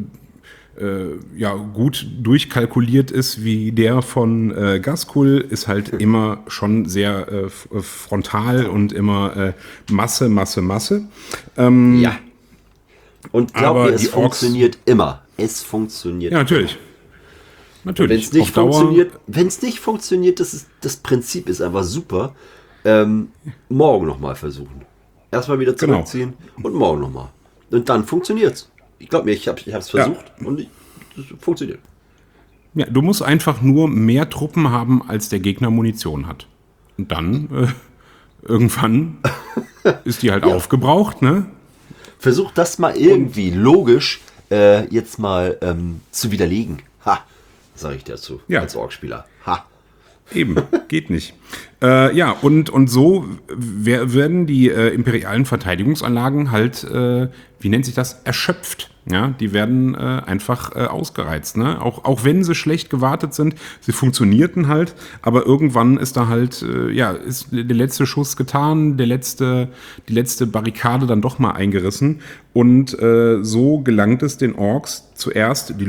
gut durchkalkuliert ist wie der von Ghazghkull, ist halt immer schon sehr frontal und immer Masse.
Ja. Und glaub mir, es funktioniert immer. Es funktioniert.
Ja, natürlich.
Wenn es nicht funktioniert, das Prinzip ist einfach super. Morgen nochmal versuchen. Erstmal wieder zurückziehen und morgen nochmal. Und dann funktioniert's. Ich glaube mir, ich habe es versucht und es funktioniert.
Ja, du musst einfach nur mehr Truppen haben, als der Gegner Munition hat. Und dann irgendwann ist die halt aufgebraucht, ne?
Versuch das mal irgendwie logisch jetzt mal zu widerlegen. Ha! Sag ich dazu, als Orkspieler. Ha!
Eben, geht nicht. Ja, und so werden die imperialen Verteidigungsanlagen halt, wie nennt sich das, erschöpft. Ja, die werden einfach ausgereizt. Ne? Auch wenn sie schlecht gewartet sind, sie funktionierten halt, aber irgendwann ist da halt, ist der letzte Schuss getan, die letzte Barrikade dann doch mal eingerissen. Und so gelangt es den Orks zuerst die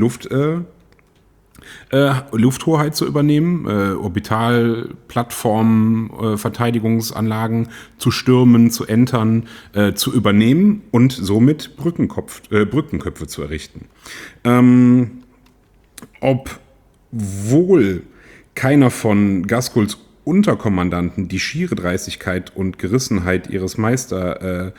Lufthoheit zu übernehmen, Orbitalplattformen, Verteidigungsanlagen zu stürmen, zu entern, zu übernehmen und somit Brückenköpfe zu errichten. Obwohl keiner von Ghazghkuls Unterkommandanten die schiere Dreistigkeit und Gerissenheit ihres Meisters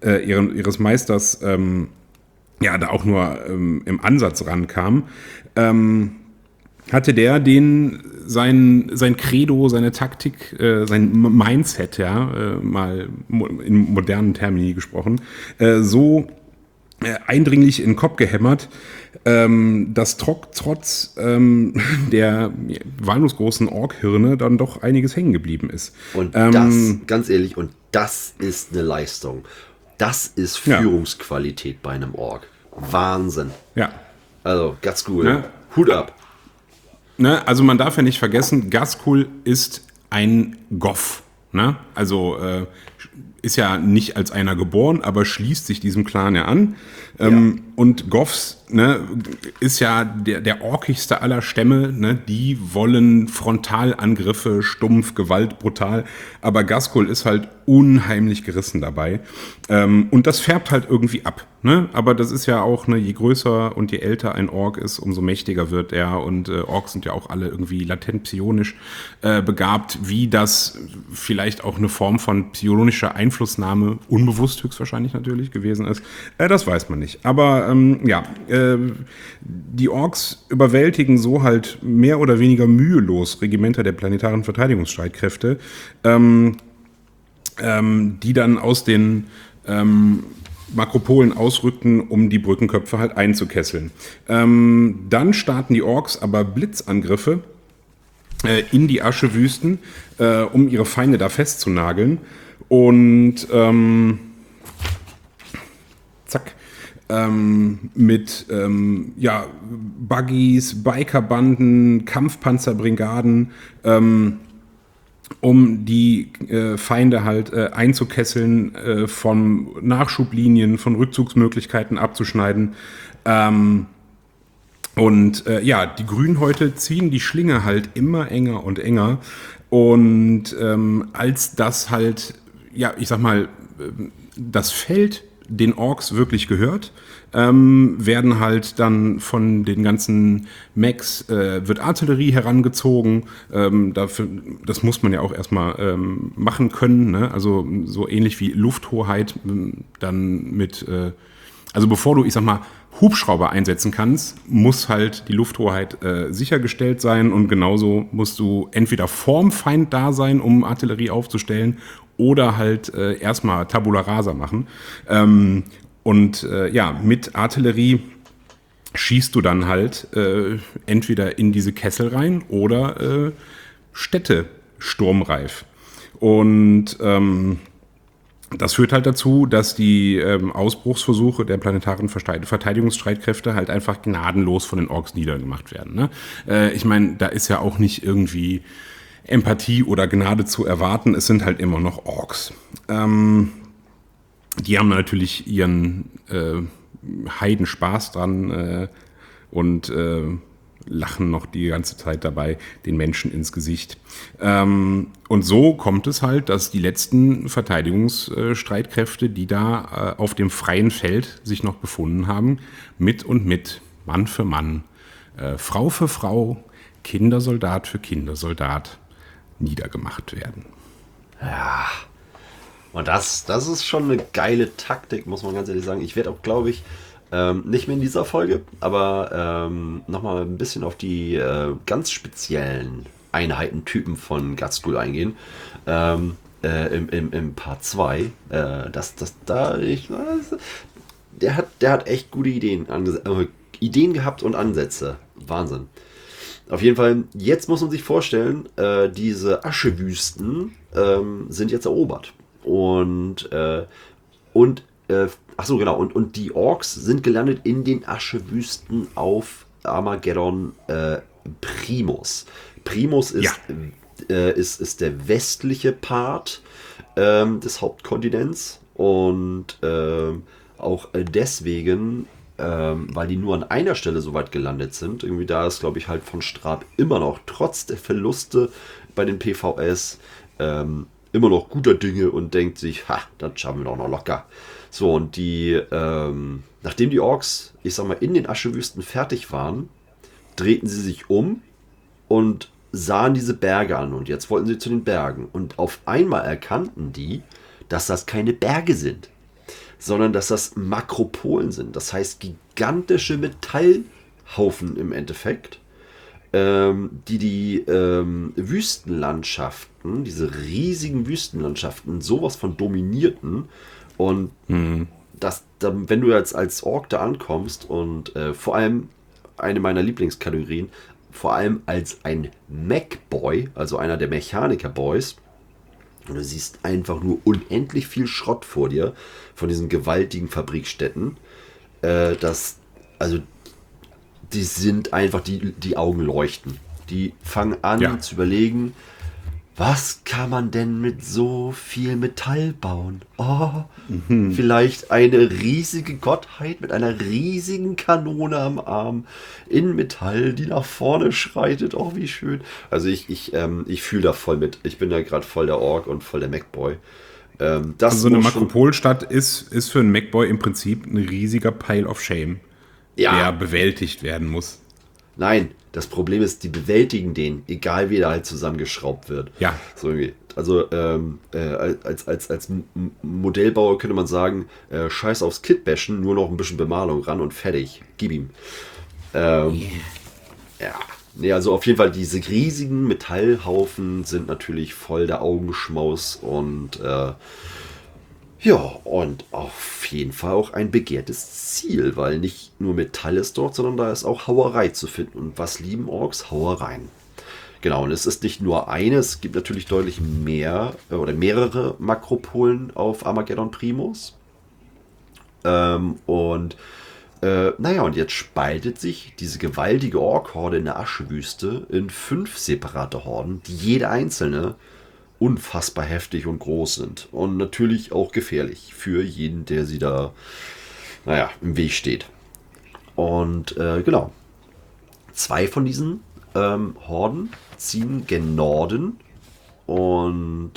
da auch nur im Ansatz rankam, hatte der sein Credo, seine Taktik, sein Mindset, mal in modernen Termini gesprochen, so eindringlich in den Kopf gehämmert, dass trotz der wahllos großen Ork-Hirne dann doch einiges hängen geblieben ist.
Und das, ganz ehrlich, das ist eine Leistung. Das ist Führungsqualität bei einem Ork. Wahnsinn.
Ja.
Also, Ghazghkul, Hut ab.
Ne, also man darf ja nicht vergessen, Ghazghkul ist ein Goff. Ne? Also ist ja nicht als einer geboren, aber schließt sich diesem Clan ja an. Und Goffs, ne, ist ja der orkigste aller Stämme. Ne? Die wollen Frontalangriffe, stumpf, Gewalt, brutal. Aber Ghazghkul ist halt unheimlich gerissen dabei. Und das färbt halt irgendwie ab. Ne? Aber das ist ja auch, ne, je größer und je älter ein Ork ist, umso mächtiger wird er. Und Orks sind ja auch alle irgendwie latent psionisch begabt, wie das vielleicht auch eine Form von psionischer Einflussnahme, unbewusst höchstwahrscheinlich natürlich gewesen ist. Das weiß man nicht. Aber die Orks überwältigen so halt mehr oder weniger mühelos Regimenter der planetaren Verteidigungsstreitkräfte, die dann aus den Makropolen ausrückten, um die Brückenköpfe halt einzukesseln. Dann starten die Orks aber Blitzangriffe in die Aschewüsten, um ihre Feinde da festzunageln. Und mit Buggies, Bikerbanden, Kampfpanzerbrigaden, um die Feinde halt einzukesseln, von Nachschublinien, von Rückzugsmöglichkeiten abzuschneiden. Die Grünhäute ziehen die Schlinge halt immer enger und enger. Und als das halt, das Feld den Orks wirklich gehört, werden halt dann von den ganzen Mechs, wird Artillerie herangezogen. Das muss man ja auch erstmal machen können. Ne? Also so ähnlich wie Lufthoheit dann mit, bevor du, Hubschrauber einsetzen kannst, muss halt die Lufthoheit sichergestellt sein. Und genauso musst du entweder vorm Feind da sein, um Artillerie aufzustellen, oder halt erstmal Tabula Rasa machen. Mit Artillerie schießt du dann halt entweder in diese Kessel rein oder Städte sturmreif. Und das führt halt dazu, dass die Ausbruchsversuche der planetaren Verteidigungsstreitkräfte halt einfach gnadenlos von den Orks niedergemacht werden. Ne? Da ist ja auch nicht irgendwie Empathie oder Gnade zu erwarten. Es sind halt immer noch Orks. Die haben natürlich ihren Heidenspaß dran und lachen noch die ganze Zeit dabei den Menschen ins Gesicht. Und so kommt es halt, dass die letzten Verteidigungsstreitkräfte, die da auf dem freien Feld sich noch befunden haben, mit, Mann für Mann, Frau für Frau, Kindersoldat für Kindersoldat niedergemacht werden.
Ja, und das ist schon eine geile Taktik, muss man ganz ehrlich sagen. Ich werde auch, glaube ich, nicht mehr in dieser Folge, aber nochmal ein bisschen auf die ganz speziellen Einheitentypen von Ghazghkul eingehen. Im Part 2. Der hat echt gute Ideen gehabt und Ansätze. Wahnsinn. Auf jeden Fall, jetzt muss man sich vorstellen, diese Aschewüsten sind jetzt erobert. Ach so, genau, und die Orks sind gelandet in den Aschewüsten auf Armageddon Primus. Primus ist der westliche Part des Hauptkontinents und auch deswegen, weil die nur an einer Stelle so weit gelandet sind, irgendwie da ist, glaube ich, halt von Strab immer noch, trotz der Verluste bei den PvS, immer noch guter Dinge und denkt sich, ha, das schaffen wir doch noch locker. So, und nachdem die Orks, ich sag mal, in den Aschewüsten fertig waren, drehten sie sich um und sahen diese Berge an. Und jetzt wollten sie zu den Bergen. Und auf einmal erkannten die, dass das keine Berge sind, sondern dass das Makropolen sind. Das heißt, gigantische Metallhaufen im Endeffekt, die Wüstenlandschaften, diese riesigen Wüstenlandschaften, sowas von dominierten. Und wenn du jetzt als Ork da ankommst und vor allem eine meiner Lieblingskategorien, vor allem als ein Mech-Boy, also einer der Mechaniker-Boys, und du siehst einfach nur unendlich viel Schrott vor dir von diesen gewaltigen Fabrikstätten, die sind einfach, die Augen leuchten. Die fangen an zu überlegen, was kann man denn mit so viel Metall bauen? Vielleicht eine riesige Gottheit mit einer riesigen Kanone am Arm in Metall, die nach vorne schreitet. Oh, wie schön. Also ich fühle da voll mit. Ich bin da gerade voll der Ork und voll der Macboy.
Also so eine Makropolstadt ist für einen Macboy im Prinzip ein riesiger Pile of Shame, der bewältigt werden muss.
Nein, das Problem ist, die bewältigen den, egal wie der halt zusammengeschraubt wird.
Ja.
So irgendwie. Also als Modellbauer könnte man sagen, scheiß aufs Kitbashen, nur noch ein bisschen Bemalung ran und fertig. Gib ihm. Ja. Nee, also auf jeden Fall, diese riesigen Metallhaufen sind natürlich voll der Augenschmaus und und auf jeden Fall auch ein begehrtes Ziel, weil nicht nur Metall ist dort, sondern da ist auch Hauerei zu finden. Und was lieben Orks? Hauereien. Genau, und es ist nicht nur eine, es gibt natürlich deutlich mehr oder mehrere Makropolen auf Armageddon Primus. Und jetzt spaltet sich diese gewaltige Ork-Horde in der Aschewüste in 5 separate Horden, die jede einzelne unfassbar heftig und groß sind. Und natürlich auch gefährlich für jeden, der sie da, im Weg steht. Und genau. 2 von diesen Horden ziehen gen Norden und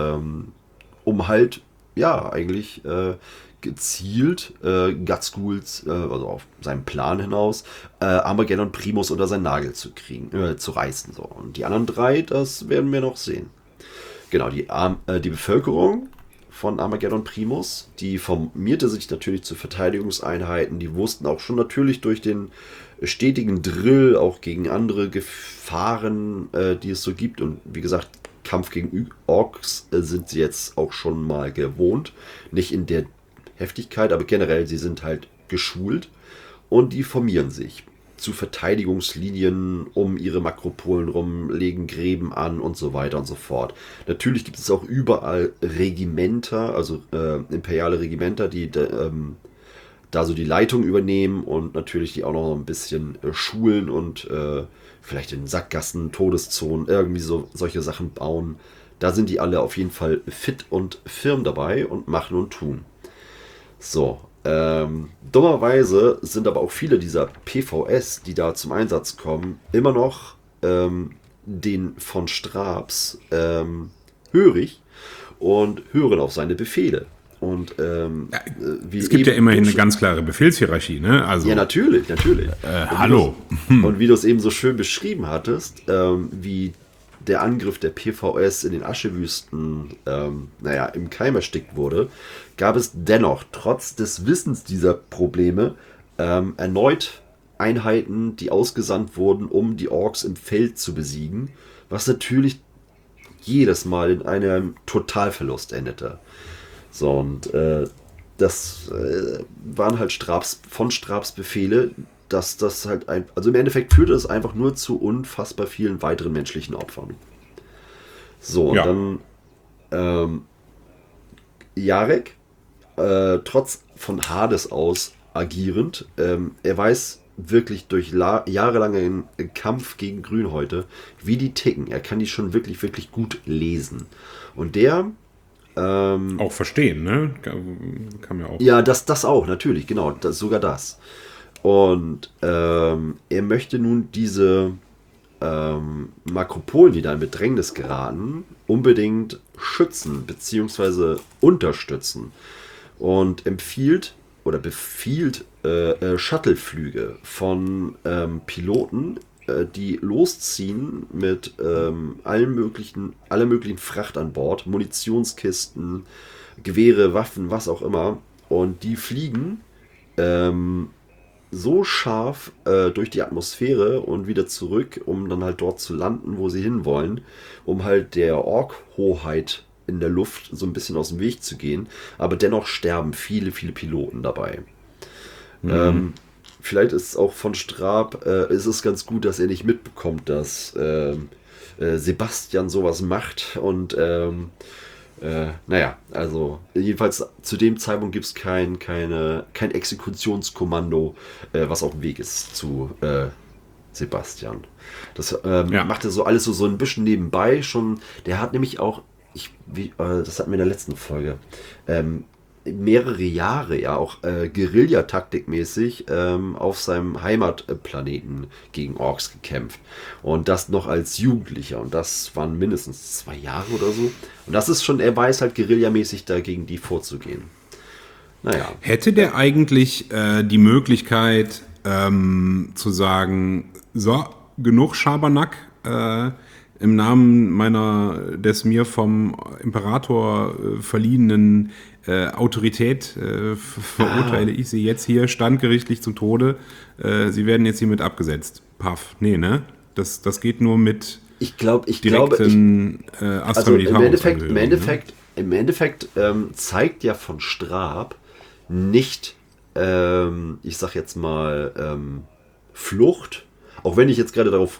um halt, eigentlich gezielt Gutskuls, also auf seinen Plan hinaus, Armageddon Primus unter seinen Nagel zu kriegen, zu reißen. So. Und die anderen 3, das werden wir noch sehen. Genau, die Bevölkerung von Armageddon Primus, die formierte sich natürlich zu Verteidigungseinheiten. Die wussten auch schon natürlich durch den stetigen Drill auch gegen andere Gefahren, die es so gibt. Und wie gesagt, Kampf gegen Orks sind sie jetzt auch schon mal gewohnt. Nicht in der Heftigkeit, aber generell, sie sind halt geschult. Und die formieren sich zu Verteidigungslinien um ihre Makropolen rum, legen Gräben an und so weiter und so fort. Natürlich gibt es auch überall Regimenter, also imperiale Regimenter, die da so die Leitung übernehmen und natürlich die auch noch ein bisschen schulen und vielleicht in Sackgassen, Todeszonen, irgendwie solche Sachen bauen. Da sind die alle auf jeden Fall fit und firm dabei und machen und tun. So, dummerweise sind aber auch viele dieser PvS, die da zum Einsatz kommen, immer noch den von Strabs hörig und hören auf seine Befehle. Und
es gibt ja immerhin eine ganz klare Befehlshierarchie, ne? Also,
ja, natürlich.
Hallo.
Und wie du es eben so schön beschrieben hattest, wie der Angriff der PvS in den Aschewüsten im Keim erstickt wurde, gab es dennoch, trotz des Wissens dieser Probleme, erneut Einheiten, die ausgesandt wurden, um die Orks im Feld zu besiegen, was natürlich jedes Mal in einem Totalverlust endete. So, und das waren halt Strabs Befehle, dass das halt also im Endeffekt führte es einfach nur zu unfassbar vielen weiteren menschlichen Opfern. So, und dann Jarek, trotz von Hades aus agierend, er weiß wirklich durch jahrelangen Kampf gegen Grünhäute, wie die ticken. Er kann die schon wirklich, wirklich gut lesen. Und der
auch verstehen, ne? Kann man ja auch.
Ja, das auch, natürlich, genau, sogar das. Und er möchte nun diese Makropolen, die da in Bedrängnis geraten, unbedingt schützen bzw. unterstützen. Und empfiehlt oder befiehlt Shuttleflüge von Piloten, die losziehen mit aller möglichen Fracht an Bord, Munitionskisten, Gewehre, Waffen, was auch immer. Und die fliegen so scharf durch die Atmosphäre und wieder zurück, um dann halt dort zu landen, wo sie hinwollen, um halt der Ork-Hoheit in der Luft so ein bisschen aus dem Weg zu gehen. Aber dennoch sterben viele, viele Piloten dabei. Vielleicht ist es auch von Straab, ist es ganz gut, dass er nicht mitbekommt, dass Sebastian sowas macht. Und naja, also jedenfalls zu dem Zeitpunkt gibt es kein Exekutionskommando, was auf dem Weg ist zu Sebastian. Das macht er so alles so ein bisschen nebenbei schon. Der hat nämlich auch, das hatten wir in der letzten Folge, mehrere Jahre ja auch Guerilla-Taktikmäßig auf seinem Heimatplaneten gegen Orks gekämpft. Und das noch als Jugendlicher. Und das waren mindestens 2 Jahre oder so. Und das ist schon, er weiß halt guerillamäßig dagegen die vorzugehen. Naja.
Hätte der eigentlich die Möglichkeit zu sagen, so, genug Schabernack, im Namen des mir vom Imperator verliehenen Autorität verurteile ich sie jetzt hier standgerichtlich zum Tode. Sie werden jetzt hiermit abgesetzt. Paff. Nee, ne? Das geht nur mit direkten
also im Endeffekt zeigt ja von Straab nicht, ich sag jetzt mal, Flucht, auch wenn ich jetzt gerade darauf,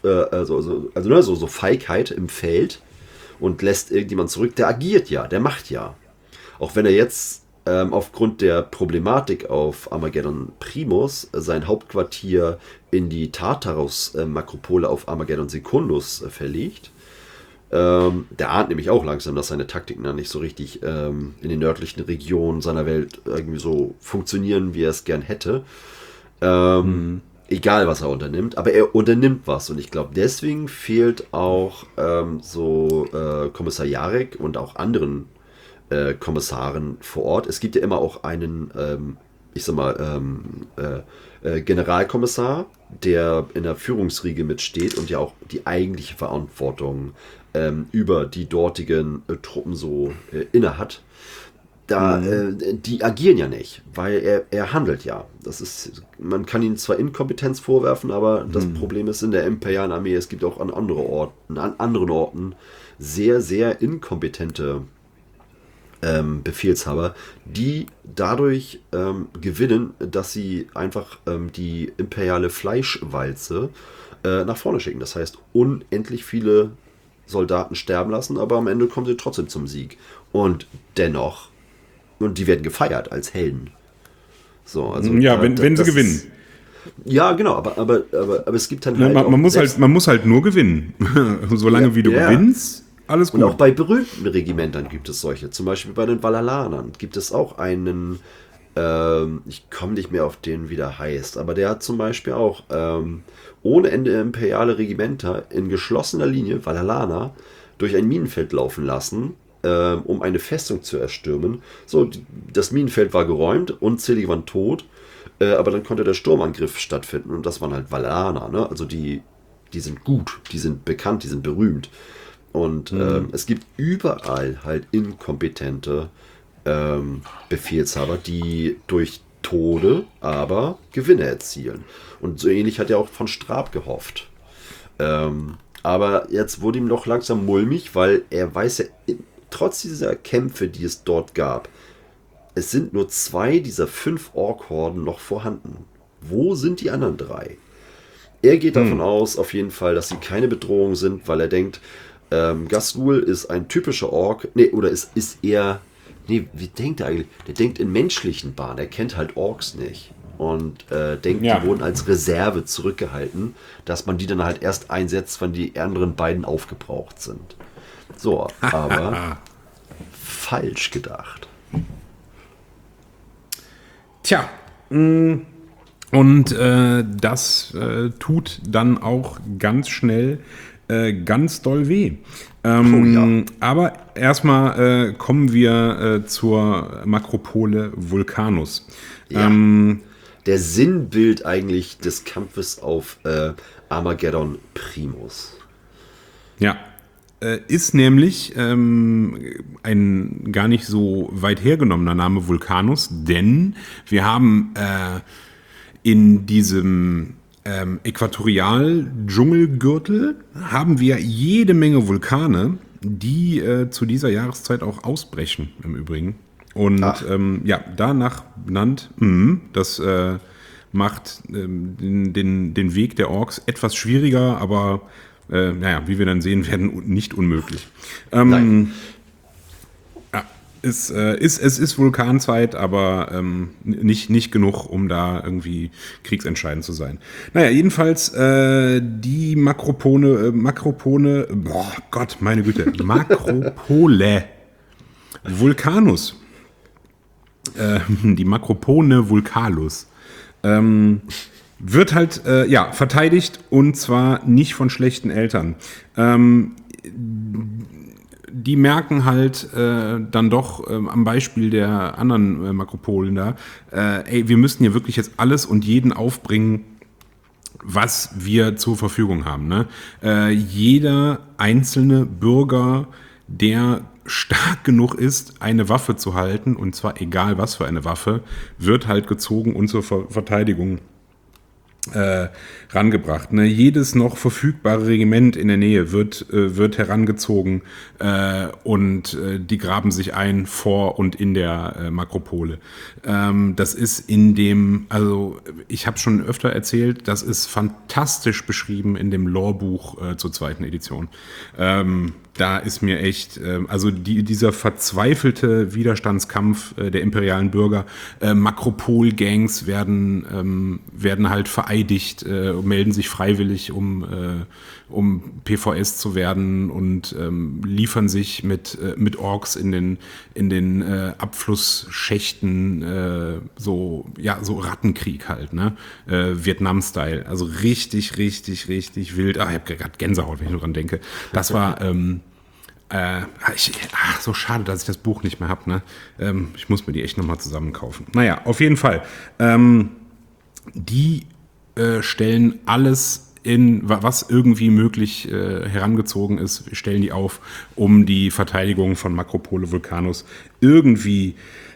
so Feigheit im Feld und lässt irgendjemand zurück, der agiert ja, der macht ja. Auch wenn er jetzt aufgrund der Problematik auf Armageddon Primus sein Hauptquartier in die Tartarus-Makropole auf Armageddon Secundus verlegt. Der ahnt nämlich auch langsam, dass seine Taktiken dann nicht so richtig in den nördlichen Regionen seiner Welt irgendwie so funktionieren, wie er es gern hätte. Egal, was er unternimmt, aber er unternimmt was. Und ich glaube, deswegen fehlt auch Kommissar Jarek und auch anderen Kommissaren vor Ort. Es gibt ja immer auch einen, Generalkommissar, der in der Führungsriege mitsteht und ja auch die eigentliche Verantwortung über die dortigen Truppen so inne hat. Die agieren ja nicht, weil er handelt ja. Man kann ihn zwar Inkompetenz vorwerfen, aber das Problem ist in der imperialen Armee, es gibt auch an anderen Orten sehr, sehr inkompetente Befehlshaber, die dadurch gewinnen, dass sie einfach die imperiale Fleischwalze nach vorne schicken. Das heißt, unendlich viele Soldaten sterben lassen, aber am Ende kommen sie trotzdem zum Sieg. Und die werden gefeiert als Helden. So, also
ja, wenn sie gewinnen.
Ja, genau, aber es gibt dann halt
man muss halt nur gewinnen. Solange wie du gewinnst, alles gut.
Und auch bei berühmten Regimentern gibt es solche. Zum Beispiel bei den Valalanern gibt es auch einen, ich komme nicht mehr auf den, wie der heißt, aber der hat zum Beispiel auch ohne Ende imperiale Regimenter in geschlossener Linie, Valalaner, durch ein Minenfeld laufen lassen, um eine Festung zu erstürmen. So, das Minenfeld war geräumt, unzählige waren tot, aber dann konnte der Sturmangriff stattfinden und das waren halt Valalaner, ne? Also die sind gut, die sind bekannt, die sind berühmt. Und es gibt überall halt inkompetente Befehlshaber, die durch Tode aber Gewinne erzielen. Und so ähnlich hat er auch von Straab gehofft. Aber jetzt wurde ihm noch langsam mulmig, weil er weiß ja, trotz dieser Kämpfe, die es dort gab, es sind nur 2 dieser 5 Ork-Horden noch vorhanden. wo sind die anderen 3? Er geht davon aus, auf jeden Fall, dass sie keine Bedrohung sind, weil er denkt, Ghazghul ist ein typischer Ork, ist eher, wie denkt er eigentlich? Der denkt in menschlichen Bahnen, er kennt halt Orks nicht. Und denkt, die wurden als Reserve zurückgehalten, dass man die dann halt erst einsetzt, wenn die anderen beiden aufgebraucht sind. So, aber falsch gedacht.
Tja, und das tut dann auch ganz schnell ganz doll weh. Aber erstmal kommen wir zur Makropole Vulcanus.
Ja. Der Sinnbild eigentlich des Kampfes auf Armageddon Primus.
Ja, ist nämlich ein gar nicht so weit hergenommener Name Vulcanus, denn wir haben in diesem Äquatorial-Dschungelgürtel haben wir jede Menge Vulkane, die zu dieser Jahreszeit auch ausbrechen, im Übrigen. Und danach benannt, das macht den Weg der Orks etwas schwieriger, aber wie wir dann sehen werden, nicht unmöglich.
Nein.
Es ist Vulkanzeit, aber nicht genug, um da irgendwie kriegsentscheidend zu sein. Naja, jedenfalls die Makropole, Vulcanus. Die Makropone Vulcanus. Wird halt verteidigt, und zwar nicht von schlechten Eltern. Die merken halt dann doch am Beispiel der anderen Makropolen da, wir müssten hier wirklich jetzt alles und jeden aufbringen, was wir zur Verfügung haben. Ne? Jeder einzelne Bürger, der stark genug ist, eine Waffe zu halten, und zwar egal was für eine Waffe, wird halt gezogen und zur Verteidigung rangebracht. Ne? Jedes noch verfügbare Regiment in der Nähe wird herangezogen und die graben sich ein vor und in der Makropole. Das ist ich habe schon öfter erzählt, das ist fantastisch beschrieben in dem Lore-Buch zur 2. Edition. Da ist mir echt, dieser verzweifelte Widerstandskampf der imperialen Bürger, Makropol-Gangs werden halt vereidigt, melden sich freiwillig, um PvS zu werden, und liefern sich mit Orks in den Abflussschächten, so Rattenkrieg halt, ne? Vietnam-Style. Also richtig, richtig, richtig wild. Ich habe gerade Gänsehaut, wenn ich nur dran denke. Das war so schade, dass ich das Buch nicht mehr habe. Ne? Ich muss mir die echt nochmal zusammen kaufen. Naja, auf jeden Fall. Die stellen alles was irgendwie möglich herangezogen ist, stellen die auf, um die Verteidigung von Makropole Vulcanus irgendwie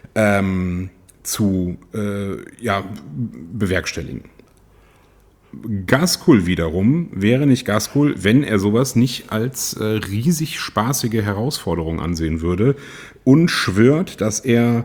zu bewerkstelligen. Ghazghul wiederum wäre nicht Ghazghul, wenn er sowas nicht als riesig spaßige Herausforderung ansehen würde, und schwört, dass er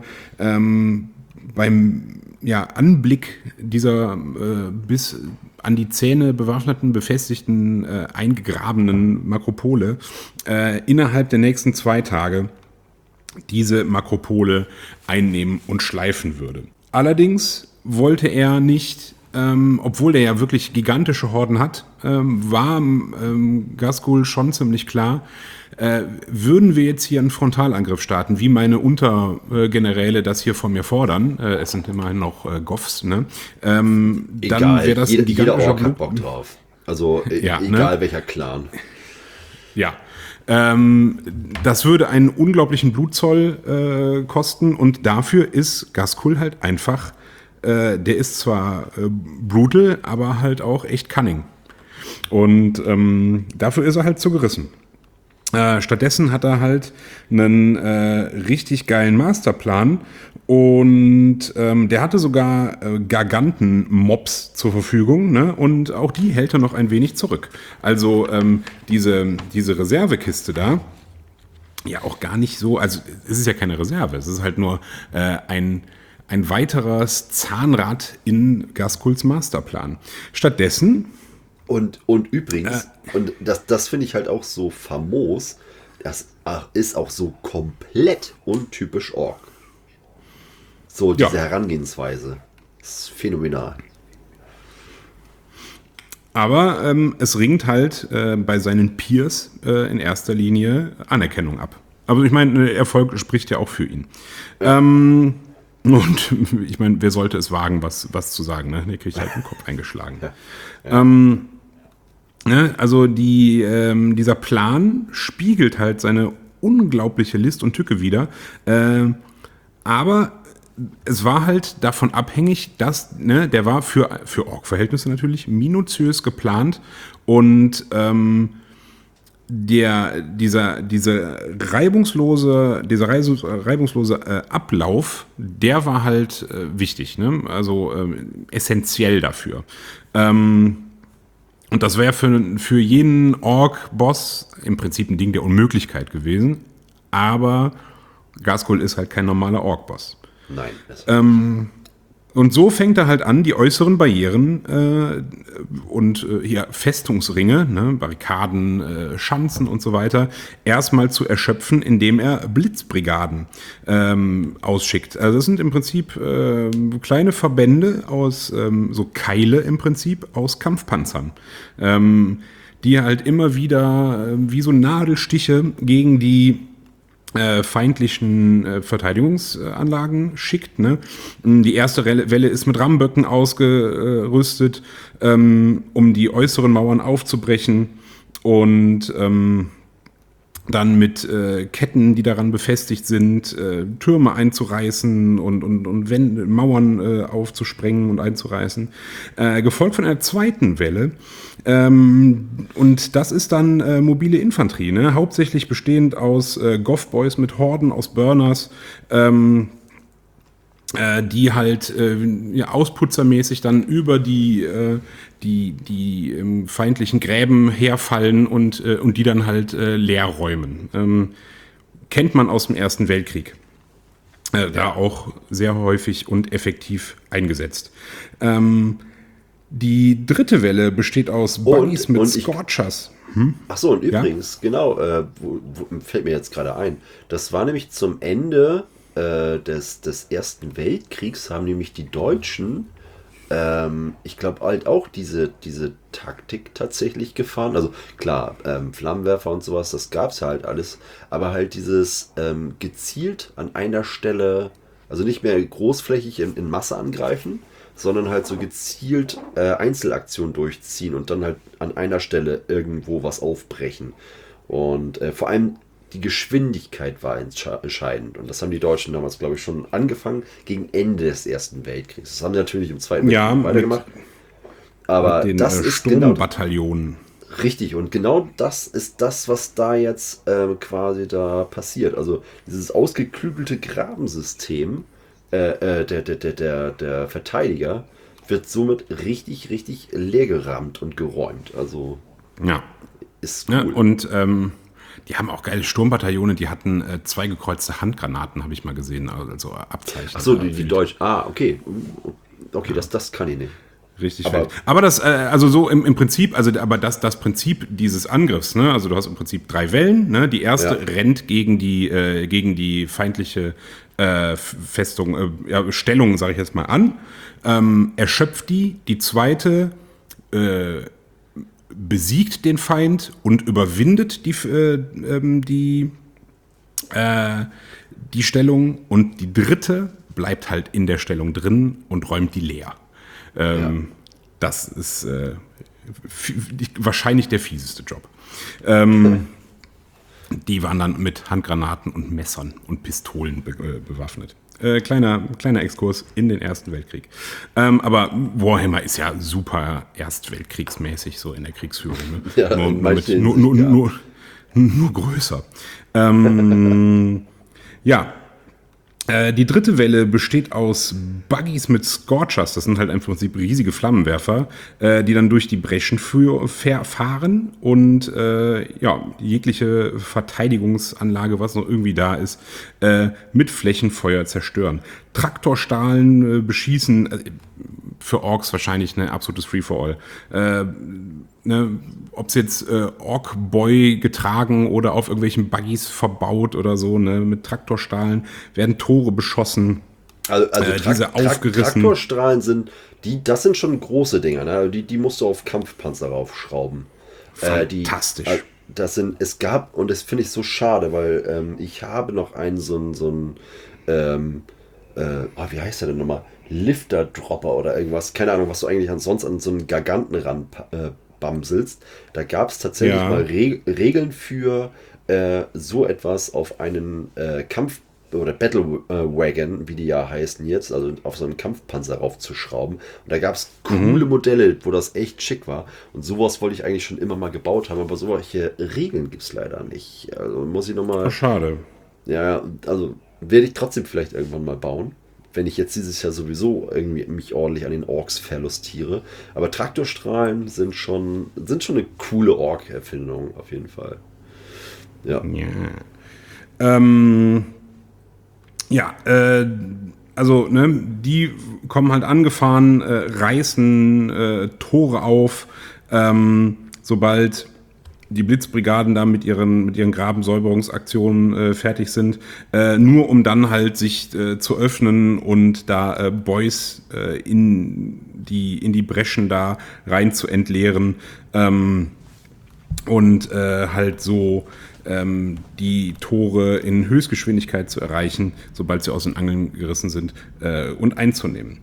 beim Anblick dieser bis an die Zähne bewaffneten, befestigten, eingegrabenen Makropole innerhalb der nächsten 2 Tage diese Makropole einnehmen und schleifen würde. Allerdings wollte er nicht, obwohl der ja wirklich gigantische Horden hat, war Ghazghul schon ziemlich klar, würden wir jetzt hier einen Frontalangriff starten, wie meine Untergeneräle das hier von mir fordern, es sind immerhin noch Goffs, ne? Dann wäre das ein
jeder Ork hat Bock drauf. Also egal welcher Clan.
Ja. Das würde einen unglaublichen Blutzoll kosten, und dafür ist Ghazghul halt einfach, der ist zwar brutal, aber halt auch echt cunning. Und dafür ist er halt zu gerissen. Stattdessen hat er halt einen richtig geilen Masterplan, und der hatte sogar Garganten-Mobs zur Verfügung, ne? Und auch die hält er noch ein wenig zurück. Also diese Reservekiste da, ja auch gar nicht so, also es ist ja keine Reserve, es ist halt nur ein ein weiteres Zahnrad in Ghazghuls Masterplan. Stattdessen
Und übrigens, und das finde ich halt auch so famos, das ist auch so komplett untypisch Ork. So diese Herangehensweise. Das ist phänomenal.
Aber es ringt halt bei seinen Peers in erster Linie Anerkennung ab. Also ich meine, Erfolg spricht ja auch für ihn. Und ich meine, wer sollte es wagen, was zu sagen? Ne? Der kriegt halt den Kopf eingeschlagen. Also dieser Plan spiegelt halt seine unglaubliche List und Tücke wider. Aber es war halt davon abhängig, dass, der war für Ork-Verhältnisse natürlich minutiös geplant und dieser reibungslose Ablauf, der war halt wichtig, ne? Also essentiell dafür. Und das wäre für jeden Ork-Boss im Prinzip ein Ding der Unmöglichkeit gewesen, aber Ghazghul ist halt kein normaler Ork-Boss.
Nein.
Und so fängt er halt an, die äußeren Barrieren und hier Festungsringe, ne, Barrikaden, Schanzen und so weiter, erstmal zu erschöpfen, indem er Blitzbrigaden ausschickt. Also das sind im Prinzip kleine Verbände aus, so Keile im Prinzip, aus Kampfpanzern, die halt immer wieder wie so Nadelstiche gegen die feindlichen Verteidigungsanlagen schickt. Ne? Die erste Welle ist mit Rammböcken ausgerüstet, um die äußeren Mauern aufzubrechen und dann mit Ketten, die daran befestigt sind, Türme einzureißen und Mauern aufzusprengen und einzureißen. Gefolgt von einer zweiten Welle. Und das ist dann mobile Infanterie, ne? Hauptsächlich bestehend aus Goth-Boys mit Horden, aus Burners, die halt ausputzermäßig dann über die feindlichen Gräben herfallen und die dann halt leer räumen. Kennt man aus dem Ersten Weltkrieg. Da auch sehr häufig und effektiv eingesetzt. Die dritte Welle besteht aus Buggies mit Scorchers.
Ach so, und übrigens, genau, fällt mir jetzt gerade ein, das war nämlich zum Ende des Ersten Weltkriegs, haben nämlich die Deutschen, ich glaube halt auch diese Taktik tatsächlich gefahren. Also klar, Flammenwerfer und sowas, das gab es halt alles, aber halt dieses gezielt an einer Stelle, also nicht mehr großflächig in Masse angreifen, sondern halt so gezielt Einzelaktionen durchziehen und dann halt an einer Stelle irgendwo was aufbrechen. Und vor allem die Geschwindigkeit war entscheidend. Und das haben die Deutschen damals, glaube ich, schon angefangen gegen Ende des Ersten Weltkriegs. Das haben sie natürlich im Zweiten Weltkrieg weitergemacht. Aber
mit den
das ist
Sturmbataillonen.
Richtig, und genau das ist das, was da jetzt quasi da passiert. Also dieses ausgeklügelte Grabensystem der Verteidiger wird somit richtig, richtig leergerammt und geräumt. Also ist cool.
Ja, und die haben auch geile Sturmbataillone, die hatten 2 gekreuzte Handgranaten, habe ich mal gesehen, also Abzeichen.
Achso, die Deutschen. Okay. Okay, das kann ich nicht.
Richtig. Aber das, also so im Prinzip, aber das Prinzip dieses Angriffs, ne, also du hast im Prinzip 3 Wellen, ne, die erste rennt gegen die feindliche Festung, Stellung, sage ich jetzt mal an, erschöpft die zweite besiegt den Feind und überwindet die Stellung, und die dritte bleibt halt in der Stellung drin und räumt die leer. Das ist wahrscheinlich der fieseste Job. Die waren dann mit Handgranaten und Messern und Pistolen bewaffnet. Kleiner Exkurs in den Ersten Weltkrieg. Aber Warhammer ist ja super erstweltkriegsmäßig so in der Kriegsführung. Ne?
Ja,
nur größer. Ja. Die dritte Welle besteht aus Buggies mit Scorchers. Das sind halt im Prinzip riesige Flammenwerfer, die dann durch die Breschen fahren und jegliche Verteidigungsanlage, was noch irgendwie da ist, mit Flächenfeuer zerstören. Traktorstrahlen beschießen, für Orks wahrscheinlich ein absolutes Free-for-all. Ob es jetzt Ork-Boy getragen oder auf irgendwelchen Buggies verbaut oder so, ne, mit Traktorstrahlen werden Tore beschossen.
Also
diese aufgerissen.
Traktorstrahlen das sind schon große Dinger, ne? Die musst du auf Kampfpanzer raufschrauben.
Fantastisch.
Es gab, und das finde ich so schade, weil ich habe noch einen wie heißt der denn nochmal? Lifter-Dropper oder irgendwas. Keine Ahnung, was du eigentlich ansonsten an so einen Giganten bamselst. Da gab es tatsächlich mal Regeln für so etwas auf einen oder Battle Wagon, wie die ja heißen jetzt, also auf so einen Kampfpanzer raufzuschrauben. Und da gab es coole Modelle, wo das echt schick war. Und sowas wollte ich eigentlich schon immer mal gebaut haben, aber solche Regeln gibt es leider nicht. Also muss ich nochmal.
Schade.
Ja, also werde ich trotzdem vielleicht irgendwann mal bauen, wenn ich jetzt dieses Jahr sowieso irgendwie mich ordentlich an den Orks verlustiere. Aber Traktorstrahlen sind schon eine coole Ork-Erfindung, auf jeden Fall. Ja.
Also, ne, die kommen halt angefahren, reißen Tore auf, sobald die Blitzbrigaden da mit ihren Grabensäuberungsaktionen fertig sind, nur um dann halt sich zu öffnen und da Boys in die Breschen da rein zu entleeren und halt so die Tore in Höchstgeschwindigkeit zu erreichen, sobald sie aus den Angeln gerissen sind, und einzunehmen.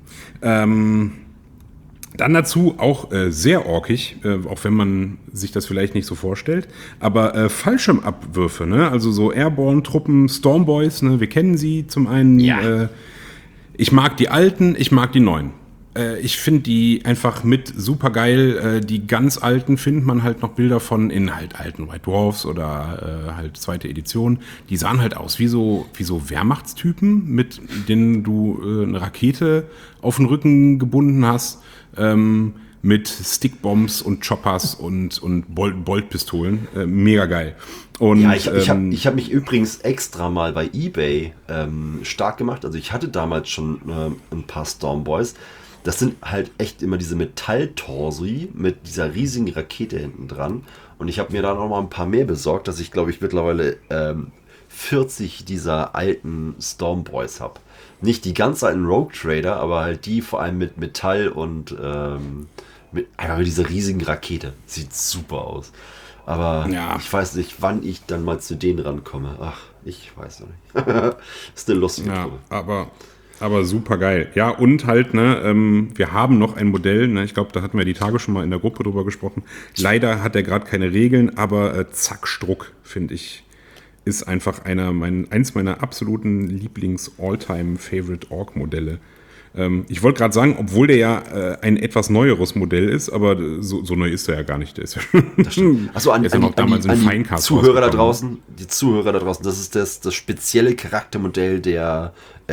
Dann dazu auch sehr orkig, auch wenn man sich das vielleicht nicht so vorstellt, aber Fallschirmabwürfe, ne? Also so Airborne-Truppen, Stormboys, ne? Wir kennen sie zum einen. Ja. Ich mag die alten, ich mag die neuen. Ich finde die einfach mit super geil. Die ganz alten findet man halt noch Bilder von in halt alten White Dwarfs oder halt zweite Edition. Die sahen halt aus wie so Wehrmachtstypen, mit denen du eine Rakete auf den Rücken gebunden hast. Mit Stickbombs und Choppers und Boltpistolen. Mega geil. Und,
ja, ich hab mich übrigens extra mal bei eBay stark gemacht. Also ich hatte damals schon ein paar Stormboys. Das sind halt echt immer diese Metalltorsi mit dieser riesigen Rakete hinten dran. Und ich habe mir da noch mal ein paar mehr besorgt, dass ich, glaube ich, mittlerweile 40 dieser alten Stormboys habe. Nicht die ganz alten Rogue Trader, aber halt die vor allem mit Metall und einfach mit dieser riesigen Rakete. Sieht super aus. Aber ich weiß nicht, wann ich dann mal zu denen rankomme. Ach, ich weiß noch nicht. Ist eine lustige Truppe.
Aber super geil. Ja, und halt, ne, wir haben noch ein Modell, ne, ich glaube, da hatten wir die Tage schon mal in der Gruppe drüber gesprochen. Leider hat er gerade keine Regeln, aber Zack Struck, finde ich, ist einfach eins meiner absoluten Lieblings-All-Time-Favorite-Org-Modelle. Ich wollte gerade sagen, obwohl der ja ein etwas neueres Modell ist, aber so neu ist er ja gar nicht. Der ist ja schon.
Achso, an die Zuhörer da draußen, das ist das spezielle Charaktermodell der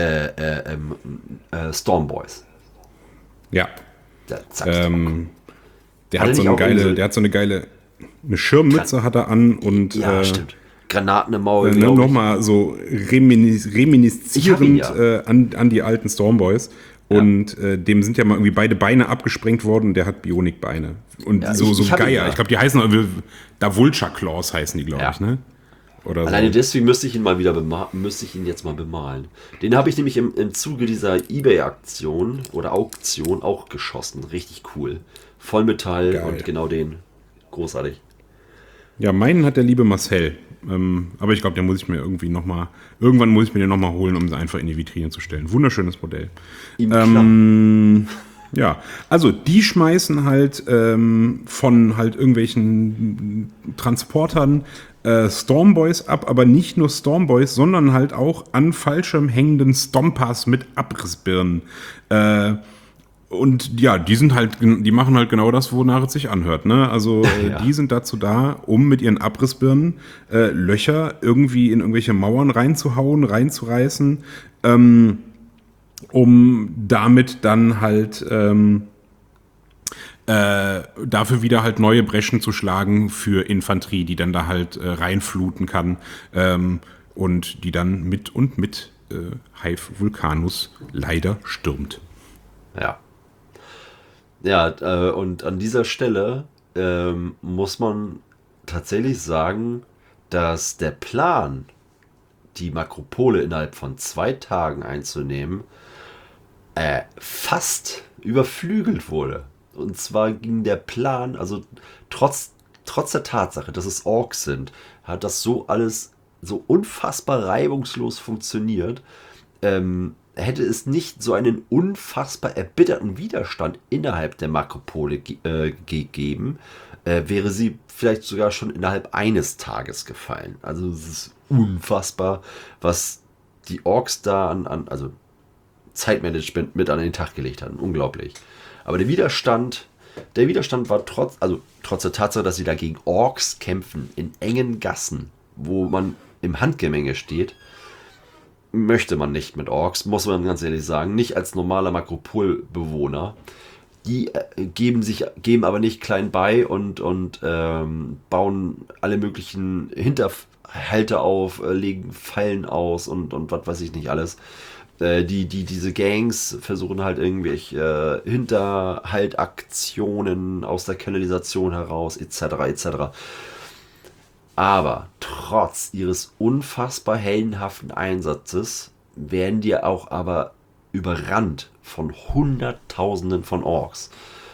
Stormboys.
Ja. Der hat so eine geile Schirmmütze hat er an und
stimmt. Granaten im Maul.
Nochmal so reminiszierend an die alten Stormboys. Und dem sind ja mal irgendwie beide Beine abgesprengt worden und der hat Bionikbeine. Und so Geier. Ich glaube, die heißen da Vulture Claws heißen die, glaube ich, ne? Oder
alleine deswegen müsste ich ihn jetzt mal bemalen. Den habe ich nämlich im Zuge dieser eBay-Aktion oder Auktion auch geschossen. Richtig cool. Vollmetall. Geil. Und genau den. Großartig.
Ja, meinen hat der liebe Marcel. Aber ich glaube, den muss ich mir irgendwann muss ich mir den nochmal holen, um sie einfach in die Vitrine zu stellen. Wunderschönes Modell. Ja, also die schmeißen halt von halt irgendwelchen Transportern Stormboys ab, aber nicht nur Stormboys, sondern halt auch an Fallschirm hängenden Stompers mit Abrissbirnen. Und ja, die machen halt genau das, wonach es sich anhört, ne? Also die sind dazu da, um mit ihren Abrissbirnen Löcher irgendwie in irgendwelche Mauern reinzuhauen, reinzureißen, um damit dann halt dafür wieder halt neue Breschen zu schlagen für Infanterie, die dann da halt reinfluten kann und die dann mit Hive Vulcanus leider stürmt.
Ja. Ja, und an dieser Stelle muss man tatsächlich sagen, dass der Plan, die Makropole innerhalb von 2 Tagen einzunehmen, fast überflügelt wurde. Und zwar ging der Plan, also trotz der Tatsache, dass es Orks sind, hat das so alles so unfassbar reibungslos funktioniert. Hätte es nicht so einen unfassbar erbitterten Widerstand innerhalb der Makropole gegeben, wäre sie vielleicht sogar schon innerhalb eines Tages gefallen. Also es ist unfassbar, was die Orks da an also Zeitmanagement mit an den Tag gelegt haben. Unglaublich. Aber der Widerstand war trotz der Tatsache, dass sie da gegen Orks kämpfen, in engen Gassen, wo man im Handgemenge steht, möchte man nicht mit Orks, muss man ganz ehrlich sagen, nicht als normaler Makropolbewohner. Die geben aber nicht klein bei und bauen alle möglichen Hinterhalte auf, legen Fallen aus und was weiß ich nicht alles. Diese Gangs versuchen halt irgendwelche Hinterhaltaktionen aus der Kanalisation heraus, etc. etc. Aber trotz ihres unfassbar heldenhaften Einsatzes werden die auch aber überrannt von Hunderttausenden von Orks.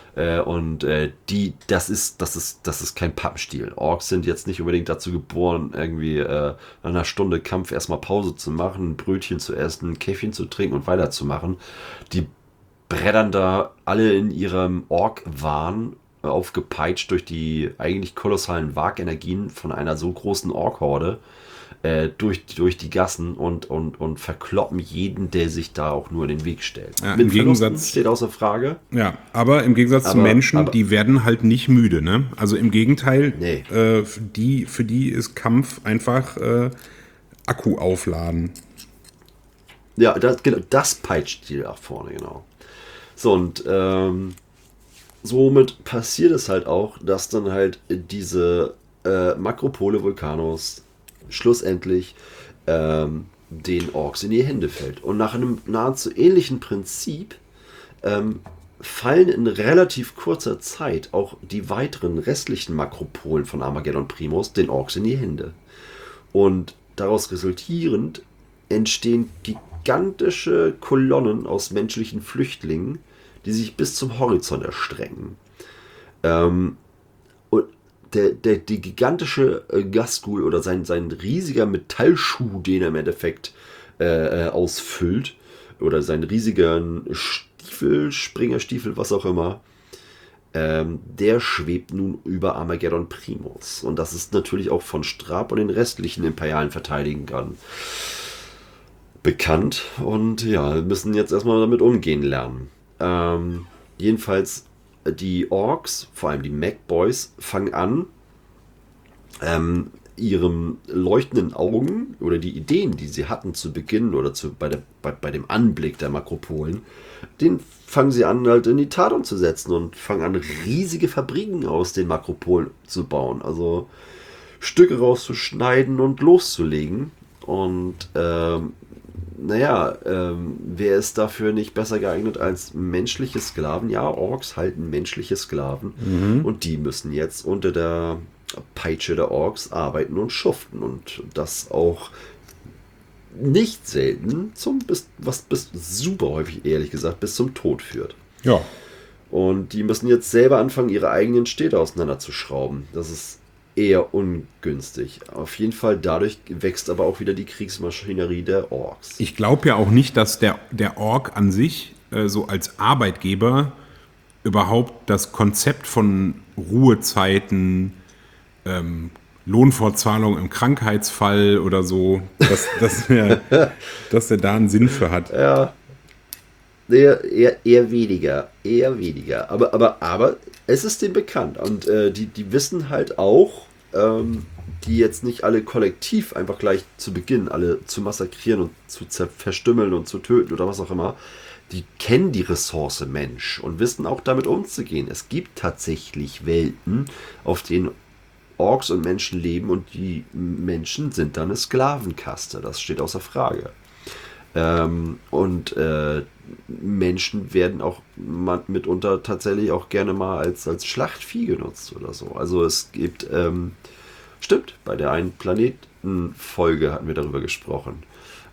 Das ist kein Pappenstiel. Orks sind jetzt nicht unbedingt dazu geboren, irgendwie nach einer Stunde Kampf erstmal Pause zu machen, ein Brötchen zu essen, ein Käffchen zu trinken und weiterzumachen. Die brettern da alle in ihrem Ork-Wahn aufgepeitscht durch die eigentlich kolossalen Wagenergien von einer so großen Ork-Horde durch die Gassen und verkloppen jeden, der sich da auch nur in den Weg stellt.
Ja,
Mit
im Gegensatz
steht außer Frage.
Ja, aber im Gegensatz zu Menschen, die werden halt nicht müde, ne? Also im Gegenteil,
Nee.
für die ist Kampf einfach Akku aufladen.
Ja, das peitscht die nach vorne, genau. So, und somit passiert es halt auch, dass dann halt diese Makropole Vulcanus schlussendlich den Orks in die Hände fällt. Und nach einem nahezu ähnlichen Prinzip fallen in relativ kurzer Zeit auch die weiteren restlichen Makropolen von Armageddon Primus den Orks in die Hände. Und daraus resultierend entstehen gigantische Kolonnen aus menschlichen Flüchtlingen, die sich bis zum Horizont erstrecken. Und die gigantische Ghazghkull oder sein riesiger Metallschuh, den er im Endeffekt ausfüllt, oder seinen riesigen Springerstiefel, was auch immer, der schwebt nun über Armageddon Primus. Und das ist natürlich auch von Strab und den restlichen imperialen Verteidigern bekannt. Und ja, wir müssen jetzt erstmal damit umgehen lernen. Jedenfalls die Orks, vor allem die Mac-Boys, fangen an, ihren leuchtenden Augen oder die Ideen, die sie hatten zu Beginn oder bei dem Anblick der Makropolen, den fangen sie an, halt in die Tat umzusetzen und fangen an, riesige Fabriken aus den Makropolen zu bauen. Also Stücke rauszuschneiden und loszulegen. Und wer ist dafür nicht besser geeignet als menschliche Sklaven? Ja, Orks halten menschliche Sklaven. Und die müssen jetzt unter der Peitsche der Orks arbeiten und schuften. Und das auch nicht selten, was super häufig, ehrlich gesagt, bis zum Tod führt.
Ja.
Und die müssen jetzt selber anfangen, ihre eigenen Städte auseinanderzuschrauben. Das ist eher ungünstig. Auf jeden Fall dadurch wächst aber auch wieder die Kriegsmaschinerie der Orks.
Ich glaube ja auch nicht, dass der Ork an sich so als Arbeitgeber überhaupt das Konzept von Ruhezeiten, Lohnfortzahlung im Krankheitsfall oder so, dass er da einen Sinn für hat.
Ja, eher weniger. Aber es ist denen bekannt. Und die wissen halt auch, die jetzt nicht alle kollektiv einfach gleich zu Beginn alle zu massakrieren und zu verstümmeln und zu töten oder was auch immer, die kennen die Ressource Mensch und wissen auch damit umzugehen. Es gibt tatsächlich Welten, auf denen Orks und Menschen leben und die Menschen sind dann eine Sklavenkaste. Das steht außer Frage. Menschen werden auch mitunter tatsächlich auch gerne mal als Schlachtvieh genutzt oder so. Also es gibt, stimmt, bei der einen Planetenfolge hatten wir darüber gesprochen,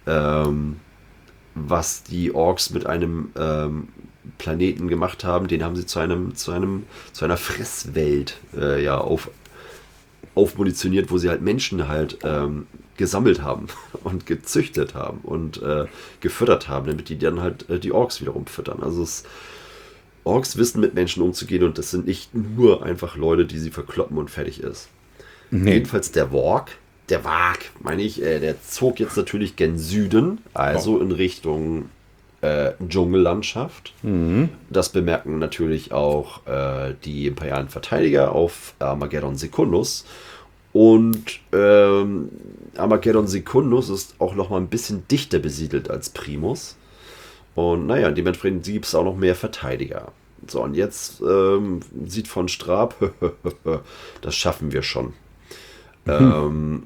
was die Orks mit einem Planeten gemacht haben, den haben sie zu einer Fresswelt aufmunitioniert, wo sie halt Menschen halt gesammelt haben und gezüchtet haben und gefüttert haben, damit die dann halt die Orks wiederum füttern. Also Orks wissen mit Menschen umzugehen und das sind nicht nur einfach Leute, die sie verkloppen und fertig ist. Nee. Jedenfalls der Warg, meine ich, der zog jetzt natürlich gen Süden, also in Richtung Dschungellandschaft. Mhm. Das bemerken natürlich auch die imperialen Verteidiger auf Armageddon Secundus. Und Armageddon Secundus ist auch noch mal ein bisschen dichter besiedelt als Primus. Und naja, dementsprechend gibt es auch noch mehr Verteidiger. So, und jetzt sieht von Straab, das schaffen wir schon. Mhm.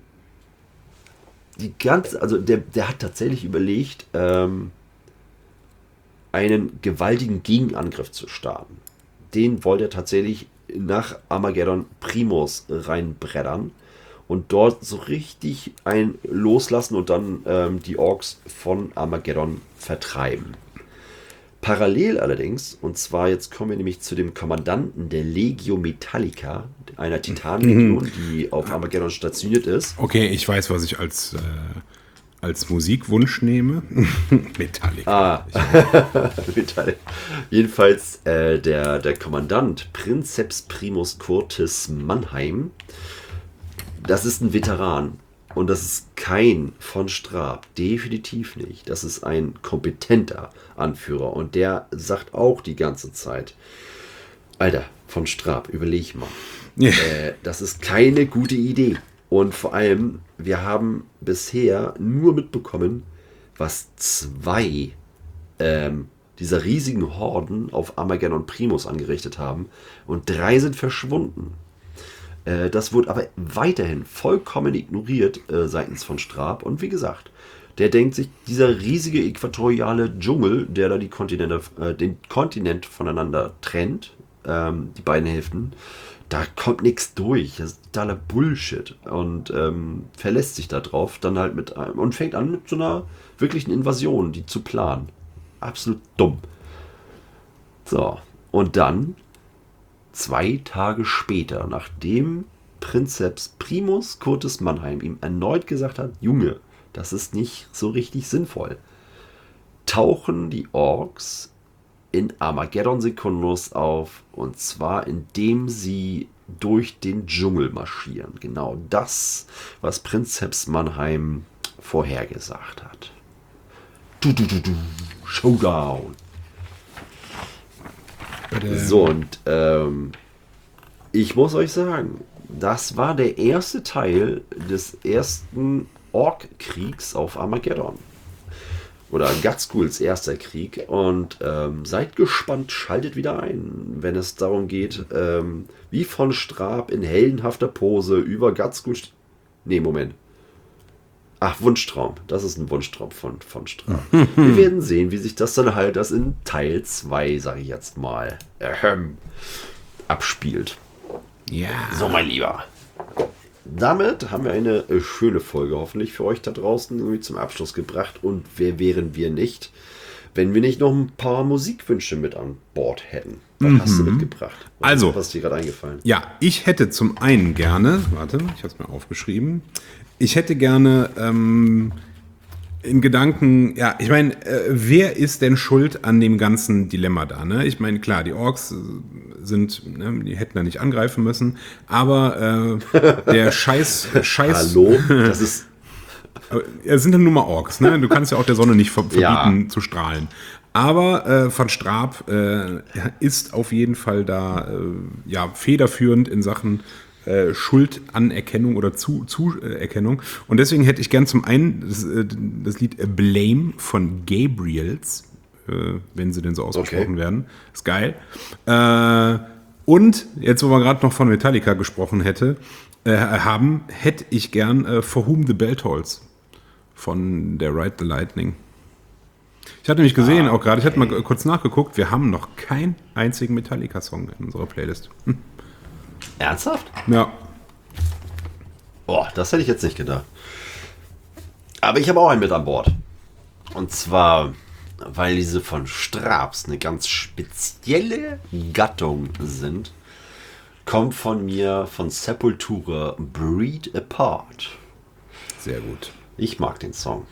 Der hat tatsächlich überlegt, einen gewaltigen Gegenangriff zu starten. Den wollte er tatsächlich nach Armageddon Primus reinbreddern und dort so richtig ein loslassen und dann die Orks von Armageddon vertreiben. Parallel allerdings, und zwar jetzt kommen wir nämlich zu dem Kommandanten der Legio Metallica, einer Titanlegion, die auf Armageddon stationiert ist.
Okay, ich weiß, was ich als Musikwunsch nehme. Metallica.
Metallica. Jedenfalls der Kommandant Princeps Primus Curtis Mannheim, das ist ein Veteran und das ist kein von Straab, definitiv nicht. Das ist ein kompetenter Anführer und der sagt auch die ganze Zeit, Alter, von Straab, überleg mal. Ja. Das ist keine gute Idee. Und vor allem, wir haben bisher nur mitbekommen, was 2 dieser riesigen Horden auf Armageddon Primus angerichtet haben. Und 3 sind verschwunden. Das wurde aber weiterhin vollkommen ignoriert seitens von Straab. Und wie gesagt, der denkt sich, dieser riesige äquatoriale Dschungel, der da den Kontinent voneinander trennt, die beiden Hälften, da kommt nichts durch. Das ist totaler Bullshit. Und verlässt sich da drauf dann halt und fängt an mit so einer wirklichen Invasion, die zu planen. Absolut dumm. So, und dann 2 Tage später, nachdem Prinzeps Primus Curtis Mannheim ihm erneut gesagt hat, Junge, das ist nicht so richtig sinnvoll, tauchen die Orks in Armageddon Secundus auf, und zwar indem sie durch den Dschungel marschieren. Genau das, was Prinzeps Mannheim vorhergesagt hat. Showdown. So, und ich muss euch sagen, das war der erste Teil des ersten Ork-Kriegs auf Armageddon. Oder Gutskulls erster Krieg. Und seid gespannt, schaltet wieder ein, wenn es darum geht, wie von Straab in heldenhafter Pose über Gutskul... Nee, Moment. Ach, Wunschtraum. Das ist ein Wunschtraum von Straab. Wir werden sehen, wie sich das dann halt in Teil 2, sage ich jetzt mal, abspielt.
Ja.
So, mein Lieber. Damit haben wir eine schöne Folge hoffentlich für euch da draußen irgendwie zum Abschluss gebracht. Und wer wären wir nicht, wenn wir nicht noch ein paar Musikwünsche mit an Bord hätten? Was hast du mitgebracht? Was ist dir gerade eingefallen?
Ja, ich hätte zum einen gerne, warte, ich habe es mir aufgeschrieben, ich hätte gerne in Gedanken, ja, ich meine, wer ist denn schuld an dem ganzen Dilemma da, ne? Ich meine, klar, die Orks sind, ne, die hätten da nicht angreifen müssen, aber der Scheiß...
Hallo? Das ist...
Es sind dann nur mal Orks, ne? Du kannst ja auch der Sonne nicht verbieten zu strahlen. Aber Van Straab ist auf jeden Fall da federführend in Sachen Schuldanerkennung oder Zuerkennung. Und deswegen hätte ich gern zum einen das Lied Blame von Gabriels, wenn sie denn so ausgesprochen werden. Ist geil. Und jetzt, wo wir gerade noch von Metallica gesprochen hätte ich gern For Whom the Bell Tolls von der Ride the Lightning. Ich hatte nämlich gesehen, auch gerade, ich hatte mal kurz nachgeguckt, wir haben noch keinen einzigen Metallica-Song in unserer Playlist.
Ernsthaft?
Ja.
Boah, das hätte ich jetzt nicht gedacht. Aber ich habe auch einen mit an Bord. Und zwar, weil diese von Straps eine ganz spezielle Gattung sind, kommt von mir von Sepultura Breed Apart.
Sehr gut.
Ich mag den Song.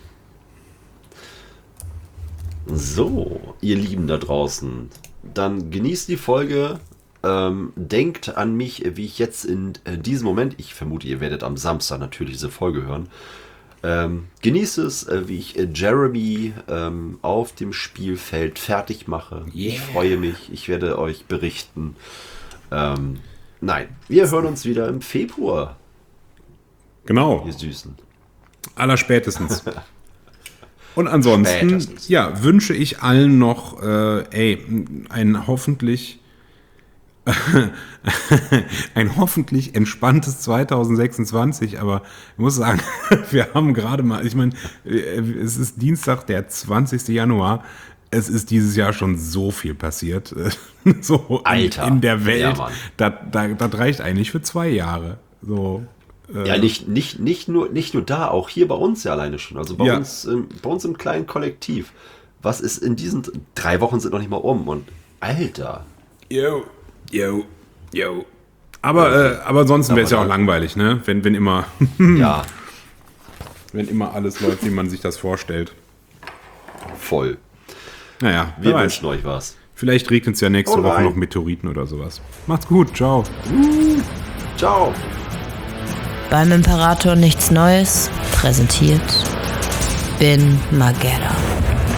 So, ihr Lieben da draußen, dann genießt die Folge. Denkt an mich, wie ich jetzt in diesem Moment, ich vermute, ihr werdet am Samstag natürlich diese Folge hören, genießt es, wie ich Jeremy auf dem Spielfeld fertig mache. Yeah. Ich freue mich, ich werde euch berichten. Nein, wir hören uns wieder im Februar.
Genau.
Ihr Süßen.
Allerspätestens. Und ansonsten, ja, wünsche ich allen noch ein hoffentlich entspanntes 2026, aber ich muss sagen, wir haben gerade mal, ich meine, es ist Dienstag, der 20. Januar, es ist dieses Jahr schon so viel passiert, so
Alter,
in der Welt,
ja,
das reicht eigentlich für 2 Jahre, so.
Ja, nicht nur da, auch hier bei uns ja alleine schon, also bei uns im kleinen Kollektiv. Was ist in diesen 3 Wochen sind noch nicht mal um und Alter.
Yo. Aber ansonsten wäre es ja auch langweilig, ne? Wenn immer
ja.
Wenn immer alles läuft, wie man sich das vorstellt.
Voll.
Naja,
wir wünschen euch was.
Vielleicht regnet es ja nächste Woche noch Meteoriten oder sowas. Macht's gut, ciao.
Ciao.
Beim Imperator nichts Neues präsentiert Bin Magera.